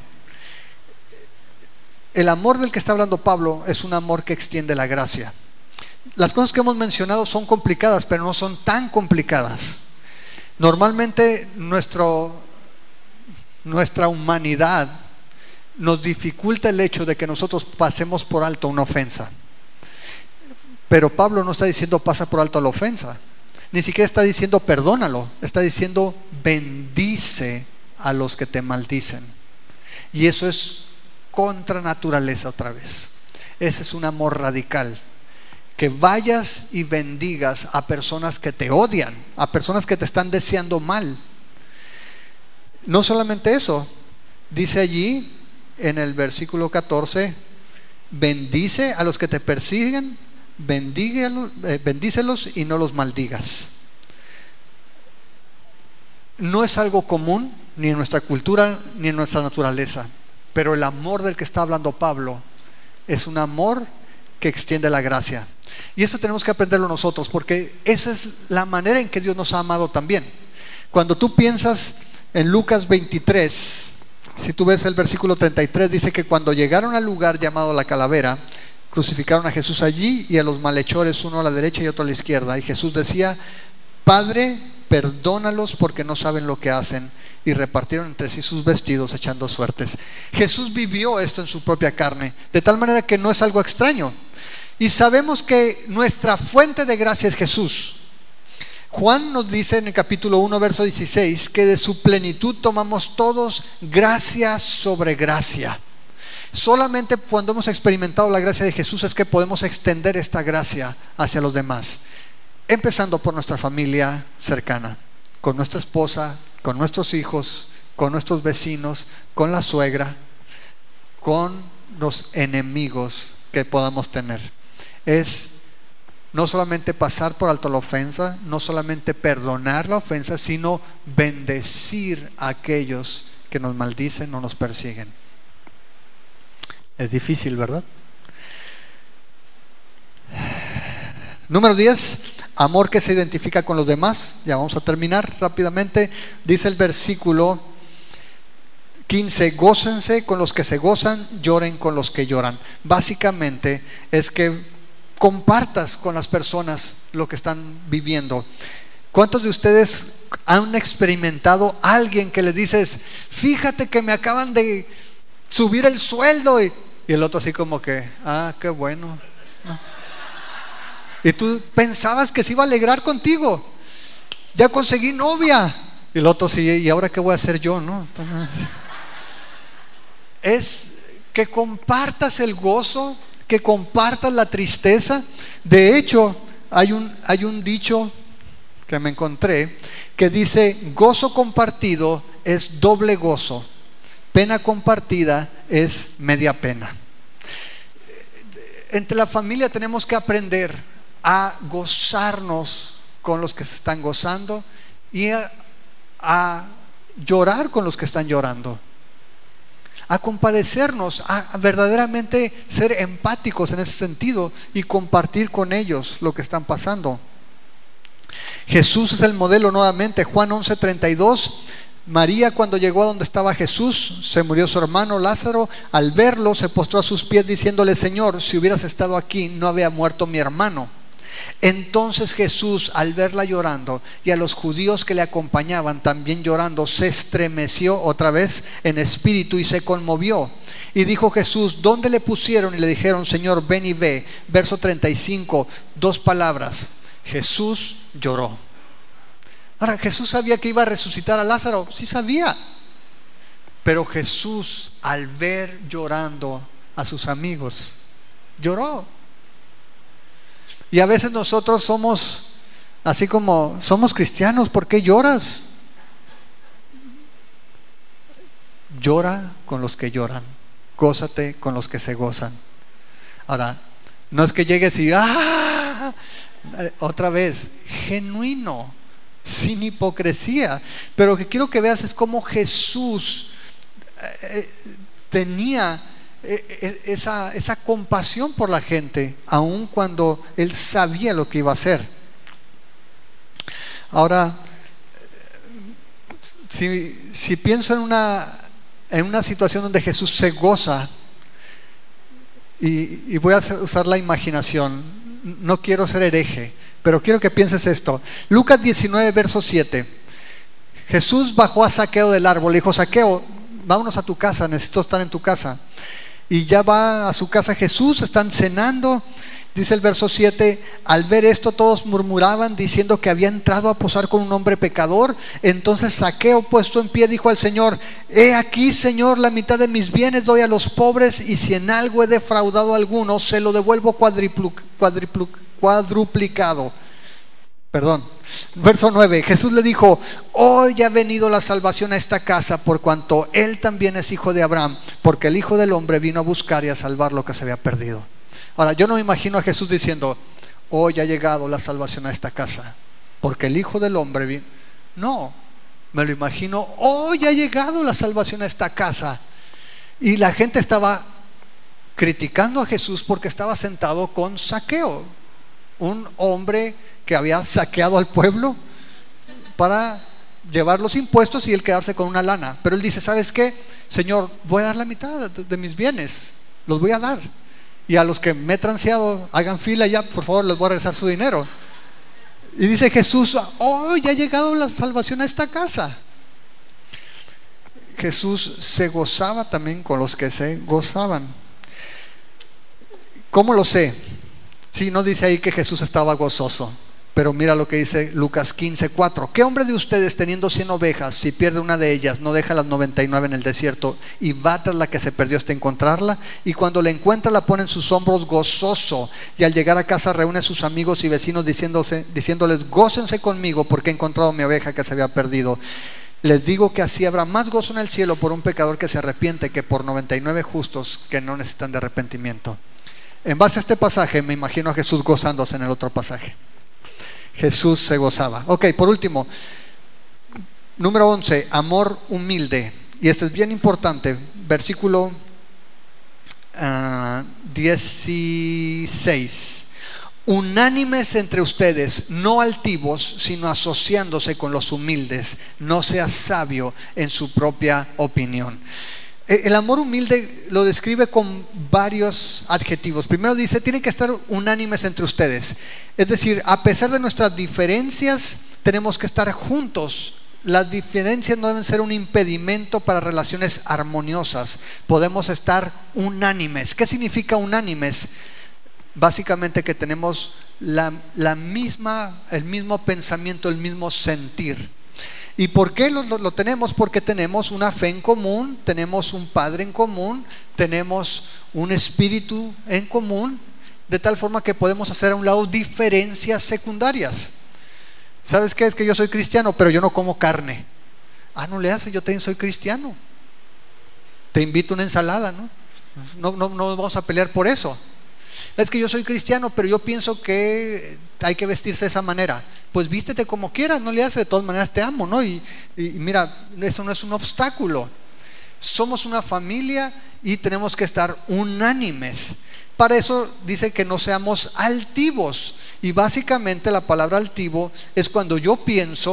El amor del que está hablando Pablo es un amor que extiende la gracia. Las cosas que hemos mencionado son complicadas, pero no son tan complicadas. Normalmente nuestro, nuestra humanidad nos dificulta el hecho de que nosotros pasemos por alto una ofensa. Pero Pablo no está diciendo pasa por alto la ofensa, ni siquiera está diciendo perdónalo, está diciendo bendice a los que te maldicen. Y eso es contra naturaleza otra vez. Ese es un amor radical. Que vayas y bendigas a personas que te odian, a personas que te están deseando mal. No solamente eso, dice allí en el versículo catorce: bendice a los que te persiguen, bendíguelos, eh, bendícelos y no los maldigas. No es algo común ni en nuestra cultura ni en nuestra naturaleza, pero el amor del que está hablando Pablo es un amor que extiende la gracia. Y eso tenemos que aprenderlo nosotros, porque esa es la manera en que Dios nos ha amado también. Cuando tú piensas en Lucas veintitrés, si tú ves el versículo treinta y tres, dice que cuando llegaron al lugar llamado la Calavera, crucificaron a Jesús allí y a los malhechores, uno a la derecha y otro a la izquierda. Y Jesús decía: Padre, perdónalos porque no saben lo que hacen. Y repartieron entre sí sus vestidos echando suertes. Jesús vivió esto en su propia carne, de tal manera que no es algo extraño. Y sabemos que nuestra fuente de gracia es Jesús. Juan nos dice en el capítulo uno, verso dieciséis, que de su plenitud tomamos todos gracia sobre gracia. Solamente cuando hemos experimentado la gracia de Jesús es que podemos extender esta gracia hacia los demás, empezando por nuestra familia cercana, con nuestra esposa, con nuestros hijos, con nuestros vecinos, con la suegra, con los enemigos que podamos tener. Es no solamente pasar por alto la ofensa, no solamente perdonar la ofensa, sino bendecir a aquellos que nos maldicen o nos persiguen. Es difícil, ¿verdad? Número diez, amor que se identifica con los demás. Ya vamos a terminar rápidamente. Dice el versículo quince: gócense con los que se gozan, lloren con los que lloran. Básicamente es que compartas con las personas lo que están viviendo. ¿Cuántos de ustedes han experimentado a alguien que le dices: fíjate que me acaban de subir el sueldo? Y, y el otro así como que, ah, qué bueno, ¿no? Y tú pensabas que se iba a alegrar contigo. Ya conseguí novia. Y el otro sí, ¿y ahora qué voy a hacer yo? ¿No? Es que compartas el gozo, que compartas la tristeza. De hecho, hay un, hay un dicho que me encontré que dice: gozo compartido es doble gozo, pena compartida es media pena. Entre la familia tenemos que aprender a gozarnos con los que se están gozando y a, a llorar con los que están llorando, a compadecernos, a verdaderamente ser empáticos en ese sentido y compartir con ellos lo que están pasando. Jesús es el modelo nuevamente. Juan once treinta y dos María, cuando llegó a donde estaba Jesús, se murió su hermano Lázaro. Al verlo, se postró a sus pies diciéndole: Señor, si hubieras estado aquí, no había muerto mi hermano. Entonces Jesús, al verla llorando, y a los judíos que le acompañaban también llorando, se estremeció otra vez en espíritu y se conmovió. Y dijo Jesús: ¿dónde le pusieron? Y le dijeron: Señor, ven y ve. Verso treinta y cinco, dos palabras: Jesús lloró. Ahora, ¿Jesús sabía que iba a resucitar a Lázaro? Sí sabía. Pero Jesús, al ver llorando a sus amigos, lloró. Y a veces nosotros somos así como, somos cristianos, ¿por qué lloras? Llora con los que lloran, gózate con los que se gozan. Ahora, no es que llegues y ¡ah! Otra vez, genuino, sin hipocresía. Pero lo que quiero que veas es cómo Jesús eh, tenía eh, esa, esa compasión por la gente, aun cuando Él sabía lo que iba a hacer. Ahora, si, si pienso en una, en una situación donde Jesús se goza, y, y voy a usar la imaginación, no quiero ser hereje, pero quiero que pienses esto. Lucas diecinueve, verso siete. Jesús bajó a Zaqueo del árbol, le dijo: Zaqueo, vámonos a tu casa, necesito estar en tu casa. Y ya va a su casa Jesús, están cenando. Dice el verso siete: al ver esto todos murmuraban diciendo que había entrado a posar con un hombre pecador. Entonces Zaqueo, puesto en pie, dijo al Señor: he aquí, Señor, la mitad de mis bienes doy a los pobres, y si en algo he defraudado a alguno, se lo devuelvo cuadriplu, cuadriplu, cuadruplicado. Perdón. Verso nueve. Jesús le dijo: hoy ha venido la salvación a esta casa, por cuanto él también es hijo de Abraham, porque el Hijo del Hombre vino a buscar y a salvar lo que se había perdido. Ahora, yo no me imagino a Jesús diciendo: hoy ha llegado la salvación a esta casa, porque el Hijo del Hombre vino. No, me lo imagino: hoy ha llegado la salvación a esta casa. Y la gente estaba criticando a Jesús porque estaba sentado con Zaqueo, un hombre que había saqueado al pueblo para llevar los impuestos y él quedarse con una lana. Pero él dice: ¿sabes qué, Señor? Voy a dar la mitad de, de mis bienes, los voy a dar. Y a los que me he transeado, hagan fila ya, por favor, les voy a regresar su dinero. Y dice Jesús: hoy oh, ha llegado la salvación a esta casa. Jesús se gozaba también con los que se gozaban. ¿Cómo lo sé? Sí, no dice ahí que Jesús estaba gozoso, pero mira lo que dice Lucas quince, cuatro. ¿Qué hombre de ustedes, teniendo cien ovejas, si pierde una de ellas, no deja las noventa y nueve en el desierto y va tras la que se perdió hasta encontrarla? Y cuando la encuentra, la pone en sus hombros gozoso, y al llegar a casa reúne a sus amigos y vecinos diciéndose, diciéndoles: gócense conmigo porque he encontrado mi oveja que se había perdido. Les digo que así habrá más gozo en el cielo por un pecador que se arrepiente que por noventa y nueve justos que no necesitan de arrepentimiento. En base a este pasaje me imagino a Jesús gozándose en el otro pasaje. Jesús se gozaba. Ok, por último, número once, amor humilde. Y este es bien importante, versículo uh, dieciséis. Unánimes entre ustedes, no altivos, sino asociándose con los humildes. No seas sabio en su propia opinión. El amor humilde lo describe con varios adjetivos. Primero dice: tienen que estar unánimes entre ustedes. Es decir, a pesar de nuestras diferencias, tenemos que estar juntos. Las diferencias no deben ser un impedimento para relaciones armoniosas. Podemos estar unánimes. ¿Qué significa unánimes? Básicamente que tenemos la, la misma, el mismo pensamiento, el mismo sentir. ¿Y por qué lo, lo, lo tenemos? Porque tenemos una fe en común, tenemos un Padre en común, tenemos un Espíritu en común, de tal forma que podemos hacer a un lado diferencias secundarias. ¿Sabes qué? Es que yo soy cristiano, pero yo no como carne. Ah, no le hace, yo también soy cristiano. Te invito a una ensalada, ¿no? No, no, no vamos a pelear por eso. Es que yo soy cristiano, pero yo pienso que hay que vestirse de esa manera. Pues vístete como quieras, no le hace, de todas maneras te amo, ¿no? Y, y mira, eso no es un obstáculo. Somos una familia y tenemos que estar unánimes. Para eso dice que no seamos altivos. Y básicamente la palabra altivo es cuando yo pienso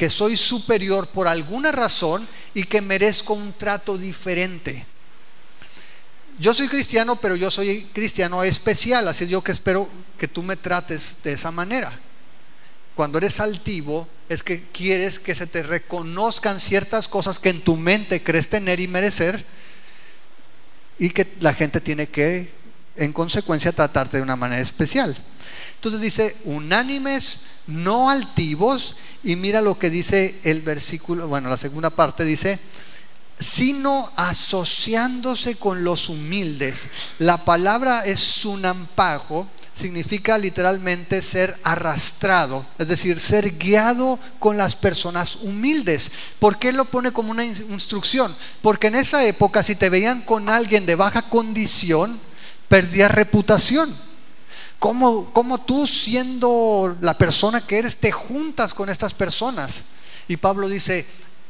que soy superior por alguna razón y que merezco un trato diferente. Yo soy cristiano, pero yo soy cristiano especial, así es yo que espero que tú me trates de esa manera. Cuando eres altivo es que quieres que se te reconozcan ciertas cosas que en tu mente crees tener y merecer, y que la gente tiene que, en consecuencia, tratarte de una manera especial. Entonces dice, unánimes, no altivos, y mira lo que dice el versículo, bueno, la segunda parte dice, sino asociándose con los humildes. La palabra es sunampajo, significa literalmente ser arrastrado, es decir, ser guiado con las personas humildes. ¿Por qué lo pone como una instrucción? Porque en esa época, si te veían con alguien de baja condición, perdías reputación. ¿Cómo, cómo tú, siendo la persona que eres, te juntas con estas personas? Y Pablo dice,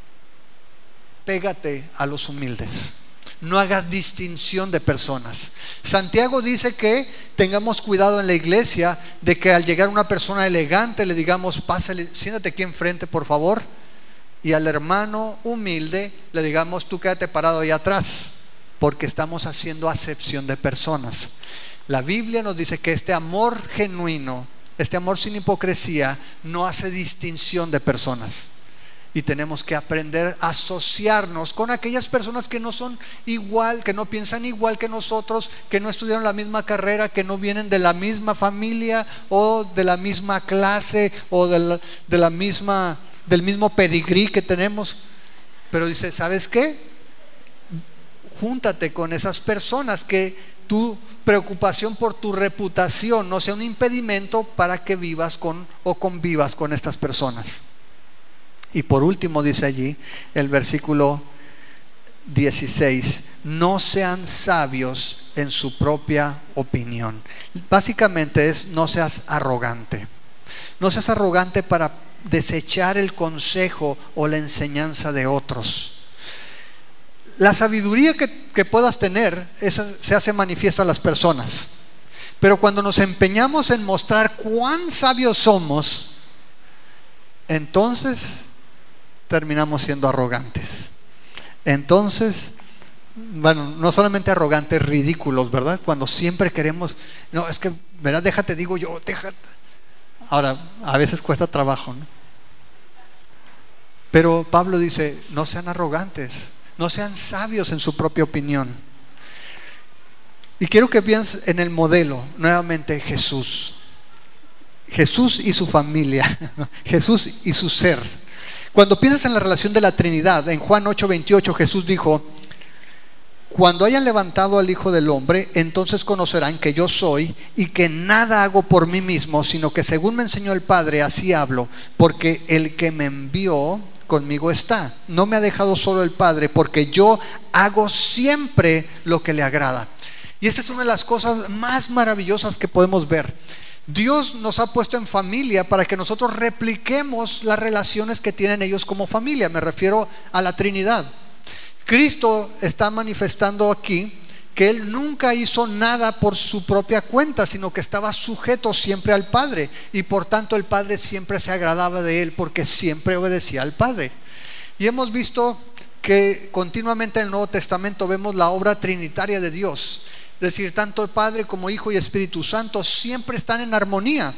pégate a los humildes, no hagas distinción de personas. Santiago dice que tengamos cuidado en la iglesia de que al llegar una persona elegante le digamos, pásale, siéntate aquí enfrente por favor, y al hermano humilde le digamos, tú quédate parado ahí atrás, porque estamos haciendo acepción de personas. La Biblia nos dice que este amor genuino, este amor sin hipocresía, no hace distinción de personas. Y tenemos que aprender a asociarnos con aquellas personas que no son igual, que no piensan igual que nosotros, que no estudiaron la misma carrera, que no vienen de la misma familia o de la misma clase o de la, de la misma, del mismo pedigrí que tenemos. Pero dice, ¿sabes qué? Júntate con esas personas, que tu preocupación por tu reputación no sea un impedimento para que vivas con o convivas con estas personas. Y por último dice allí el versículo dieciséis, no sean sabios en su propia opinión. Básicamente es, no seas arrogante. No seas arrogante para desechar el consejo o la enseñanza de otros. La sabiduría que, que puedas tener, esa se hace manifiesta a las personas. Pero cuando nos empeñamos en mostrar cuán sabios somos, entonces terminamos siendo arrogantes. Entonces, bueno, no solamente arrogantes, ridículos, ¿verdad? Cuando siempre queremos, no, es que, ¿verdad? Déjate, digo yo, déjate. Ahora, a veces cuesta trabajo, ¿no? Pero Pablo dice, no sean arrogantes, no sean sabios en su propia opinión. Y quiero que pienses en el modelo, nuevamente, Jesús. Jesús y su familia, Jesús y su ser. Cuando piensas en la relación de la Trinidad, en Juan ocho veintiocho, Jesús dijo, cuando hayan levantado al Hijo del Hombre, entonces conocerán que yo soy y que nada hago por mí mismo, sino que según me enseñó el Padre, así hablo, porque el que me envió conmigo está. No me ha dejado solo el Padre, porque yo hago siempre lo que le agrada. Y esta es una de las cosas más maravillosas que podemos ver. Dios nos ha puesto en familia para que nosotros repliquemos las relaciones que tienen ellos como familia. Me refiero a la Trinidad. Cristo está manifestando aquí que Él nunca hizo nada por su propia cuenta, sino que estaba sujeto siempre al Padre, y por tanto el Padre siempre se agradaba de Él porque siempre obedecía al Padre. Y hemos visto que continuamente en el Nuevo Testamento vemos la obra trinitaria de Dios. Es decir, tanto el Padre como Hijo y Espíritu Santo siempre están en armonía.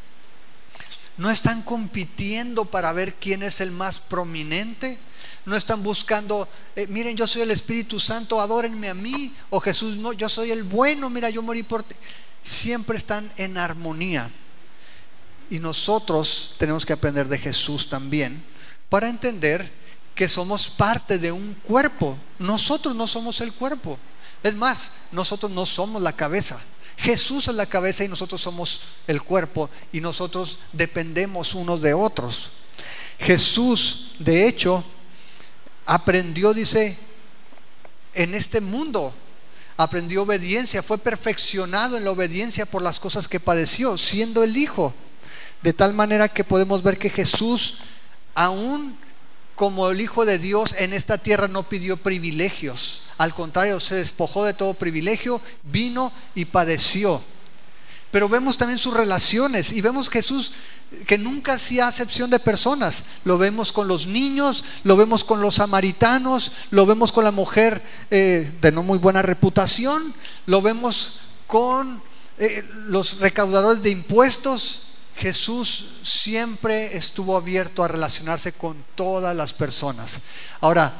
No están compitiendo para ver quién es el más prominente. No están buscando, eh, miren, yo soy el Espíritu Santo, adórenme a mí. O Jesús, no, yo soy el bueno, mira, yo morí por ti. Siempre están en armonía. Y nosotros tenemos que aprender de Jesús también para entender que somos parte de un cuerpo. Nosotros no somos el cuerpo. Es más, nosotros no somos la cabeza. Jesús es la cabeza y nosotros somos el cuerpo, y nosotros dependemos unos de otros. Jesús, de hecho, aprendió, dice, en este mundo, aprendió obediencia, fue perfeccionado en la obediencia por las cosas que padeció, siendo el Hijo. De tal manera que podemos ver que Jesús, aún como el Hijo de Dios en esta tierra, no pidió privilegios. Al contrario, se despojó de todo privilegio, vino y padeció. pero vemos también sus relaciones y vemos Jesús que nunca hacía acepción de personas. Lo vemos con los niños, lo vemos con los samaritanos, lo vemos con la mujer eh, de no muy buena reputación, lo vemos con eh, los recaudadores de impuestos. Jesús siempre estuvo abierto a relacionarse con todas las personas. Ahora,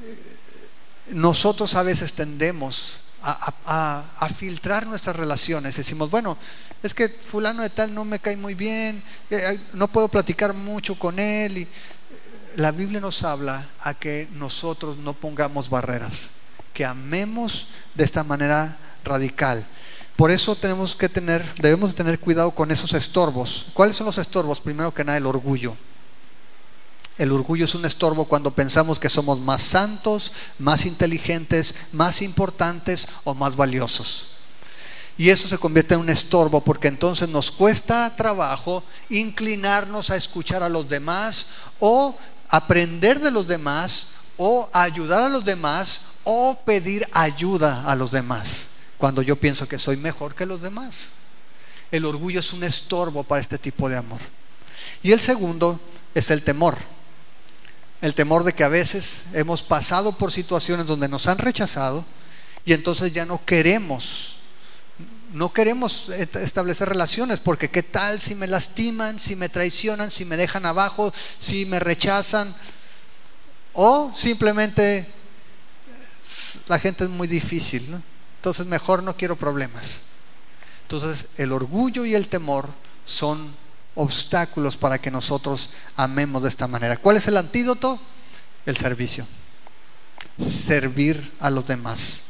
nosotros a veces tendemos a, a, a filtrar nuestras relaciones. Decimos, bueno, es que fulano de tal no me cae muy bien, eh, no puedo platicar mucho con él. Y la Biblia nos habla a que nosotros no pongamos barreras, que amemos de esta manera radical. Por eso tenemos que tener, debemos tener cuidado con esos estorbos. ¿Cuáles son los estorbos? Primero que nada, el orgullo. El orgullo es un estorbo cuando pensamos que somos más santos, más inteligentes, más importantes o más valiosos. Y eso se convierte en un estorbo, porque entonces nos cuesta trabajo inclinarnos a escuchar a los demás, o aprender de los demás, o ayudar a los demás, o pedir ayuda a los demás, cuando yo pienso que soy mejor que los demás. El orgullo es un estorbo para este tipo de amor. Y el segundo es el temor. El temor de que a veces hemos pasado por situaciones donde nos han rechazado y entonces ya no queremos, no queremos establecer relaciones, porque qué tal si me lastiman, si me traicionan, si me dejan abajo, si me rechazan, o simplemente la gente es muy difícil, ¿no? Entonces mejor no quiero problemas. Entonces el orgullo y el temor son obstáculos para que nosotros amemos de esta manera. ¿Cuál es el antídoto? El servicio. Servir a los demás.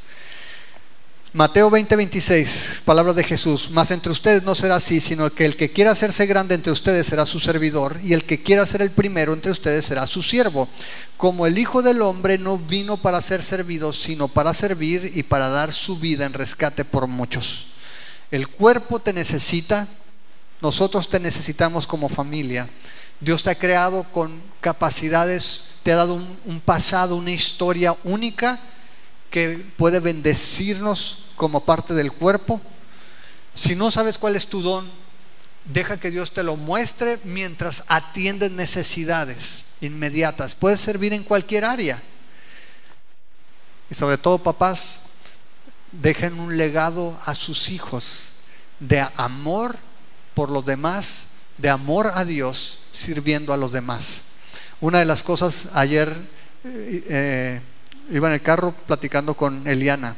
Mateo veinte, veintiséis, palabras de Jesús: mas entre ustedes no será así, sino que el que quiera hacerse grande entre ustedes será su servidor, y el que quiera ser el primero entre ustedes será su siervo. Como el Hijo del Hombre no vino para ser servido, sino para servir y para dar su vida en rescate por muchos. El cuerpo te necesita, nosotros te necesitamos como familia. Dios te ha creado con capacidades, te ha dado un, un pasado, una historia única que puede bendecirnos como parte del cuerpo. Si no sabes cuál es tu don, deja que Dios te lo muestre mientras atiendes necesidades inmediatas. Puedes servir en cualquier área. Y sobre todo, papás, dejen un legado a sus hijos de amor por los demás, de amor a Dios, sirviendo a los demás. Una de las cosas, ayer eh, eh, iba en el carro platicando con Eliana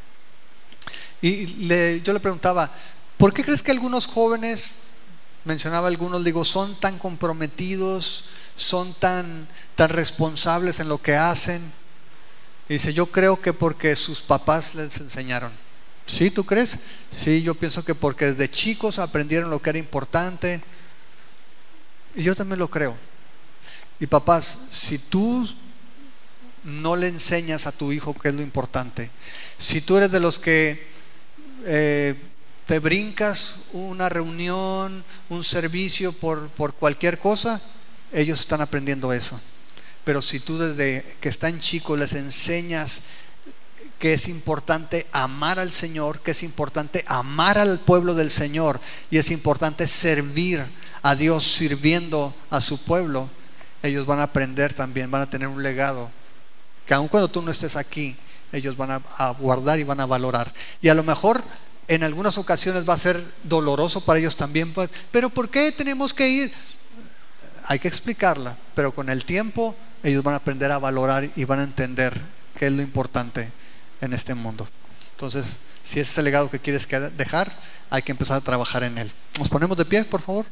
y le, yo le preguntaba, ¿por qué crees que algunos jóvenes, mencionaba algunos, digo, son tan comprometidos, son tan, tan responsables en lo que hacen? Y dice, yo creo que porque sus papás les enseñaron. ¿Sí? ¿Tú crees? Sí, yo pienso que porque desde chicos aprendieron lo que era importante. Y yo también lo creo. Y papás, si tú no le enseñas a tu hijo qué es lo importante, si tú eres de los que eh, te brincas una reunión, un servicio por, por cualquier cosa, ellos están aprendiendo eso. Pero si tú desde que están chicos les enseñas que es importante amar al Señor, que es importante amar al pueblo del Señor, y es importante servir a Dios sirviendo a su pueblo, ellos van a aprender también, van a tener un legado que aun cuando tú no estés aquí, ellos van a, a guardar y van a valorar. Y a lo mejor en algunas ocasiones va a ser doloroso para ellos también, pero ¿por qué tenemos que ir? Hay que explicarla, pero con el tiempo ellos van a aprender a valorar y van a entender qué es lo importante en este mundo. Entonces, si ese es el legado que quieres dejar, hay que empezar a trabajar en él. Nos ponemos de pie, por favor.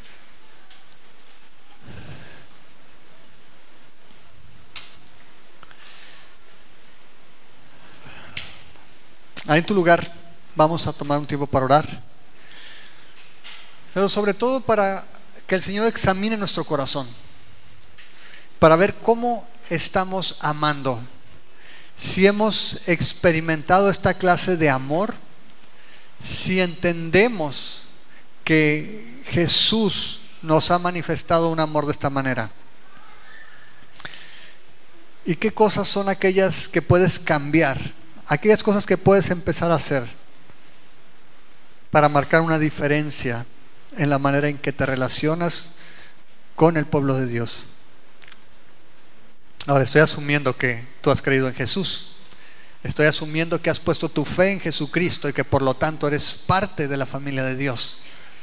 Ahí en tu lugar vamos a tomar un tiempo para orar, pero sobre todo para que el Señor examine nuestro corazón, para ver cómo estamos amando, si hemos experimentado esta clase de amor, si entendemos que Jesús nos ha manifestado un amor de esta manera, y qué cosas son aquellas que puedes cambiar, aquellas cosas que puedes empezar a hacer para marcar una diferencia en la manera en que te relacionas con el pueblo de Dios. Ahora estoy asumiendo que tú has creído en Jesús. Estoy asumiendo que has puesto tu fe en Jesucristo y que por lo tanto eres parte de la familia de Dios.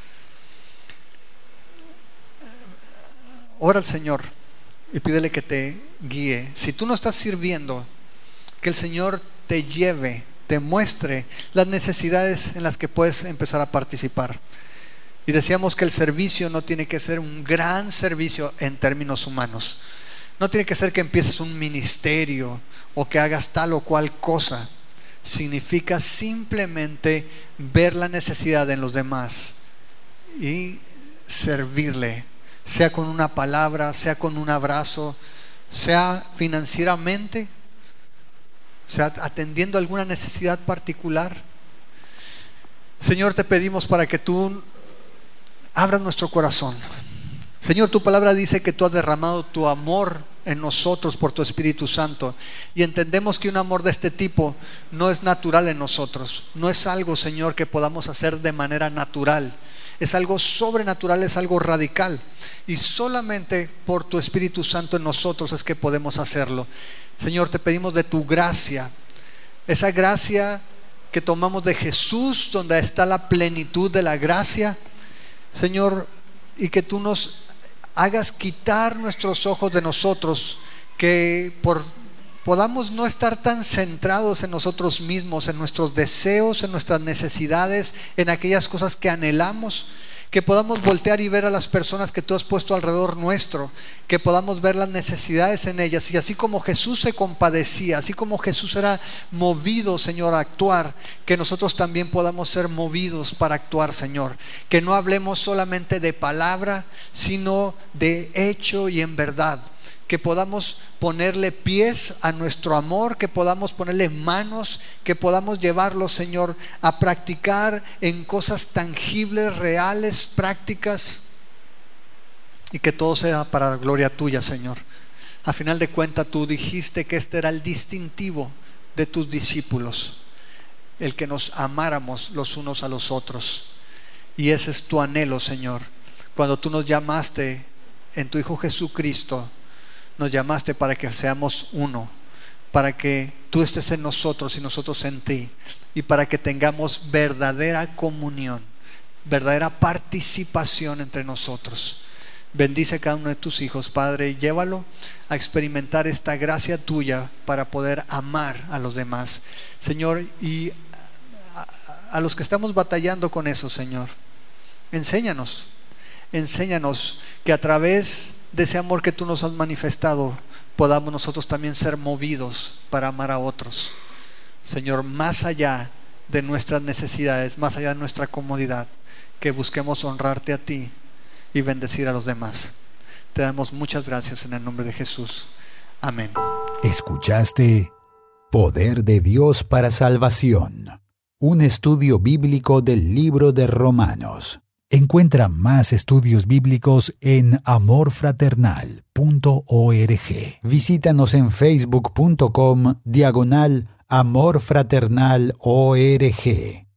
Ora al Señor y pídele que te guíe. Si tú no estás sirviendo, que el Señor te lleve, te muestre las necesidades en las que puedes empezar a participar. Y decíamos que el servicio no tiene que ser un gran servicio en términos humanos. No tiene que ser que empieces un ministerio o que hagas tal o cual cosa. Significa simplemente ver la necesidad en los demás y servirle, sea con una palabra, sea con un abrazo, sea financieramente, sea atendiendo alguna necesidad particular. Señor, te pedimos para que tú abras nuestro corazón. Señor, tu palabra dice que tú has derramado tu amor en nosotros por tu Espíritu Santo, y entendemos que un amor de este tipo no es natural en nosotros. No es algo, Señor, que podamos hacer de manera natural. Es algo sobrenatural, es algo radical, y solamente por tu Espíritu Santo en nosotros es que podemos hacerlo. Señor, te pedimos de tu gracia, esa gracia que tomamos de Jesús, donde está la plenitud de la gracia, Señor, y que tú nos hagas quitar nuestros ojos de nosotros, que por, podamos no estar tan centrados en nosotros mismos, en nuestros deseos, en nuestras necesidades, en aquellas cosas que anhelamos, que podamos voltear y ver a las personas que tú has puesto alrededor nuestro, que podamos ver las necesidades en ellas, y así como Jesús se compadecía, así como Jesús era movido, Señor, a actuar, que nosotros también podamos ser movidos para actuar, Señor. Que no hablemos solamente de palabra, sino de hecho y en verdad. Que podamos ponerle pies a nuestro amor, que podamos ponerle manos, que podamos llevarlo, Señor, a practicar en cosas tangibles, reales, prácticas, y que todo sea para la gloria tuya, Señor. A final de cuentas, tú dijiste que este era el distintivo de tus discípulos, el que nos amáramos los unos a los otros, y ese es tu anhelo, Señor. Cuando tú nos llamaste en tu Hijo Jesucristo, nos llamaste para que seamos uno, para que tú estés en nosotros y nosotros en ti, y para que tengamos verdadera comunión, verdadera participación entre nosotros. Bendice a cada uno de tus hijos, Padre, y llévalo a experimentar esta gracia tuya para poder amar a los demás, Señor. Y a, a los que estamos batallando con eso, Señor, enséñanos, enséñanos que a través de ese amor que tú nos has manifestado, podamos nosotros también ser movidos para amar a otros, Señor, más allá de nuestras necesidades, más allá de nuestra comodidad, que busquemos honrarte a ti y bendecir a los demás. Te damos muchas gracias en el nombre de Jesús. Amén. Escuchaste Poder de Dios para Salvación, un estudio bíblico del libro de Romanos. Encuentra más estudios bíblicos en amor fraternal punto org. Visítanos en facebook punto com diagonal amor fraternal org.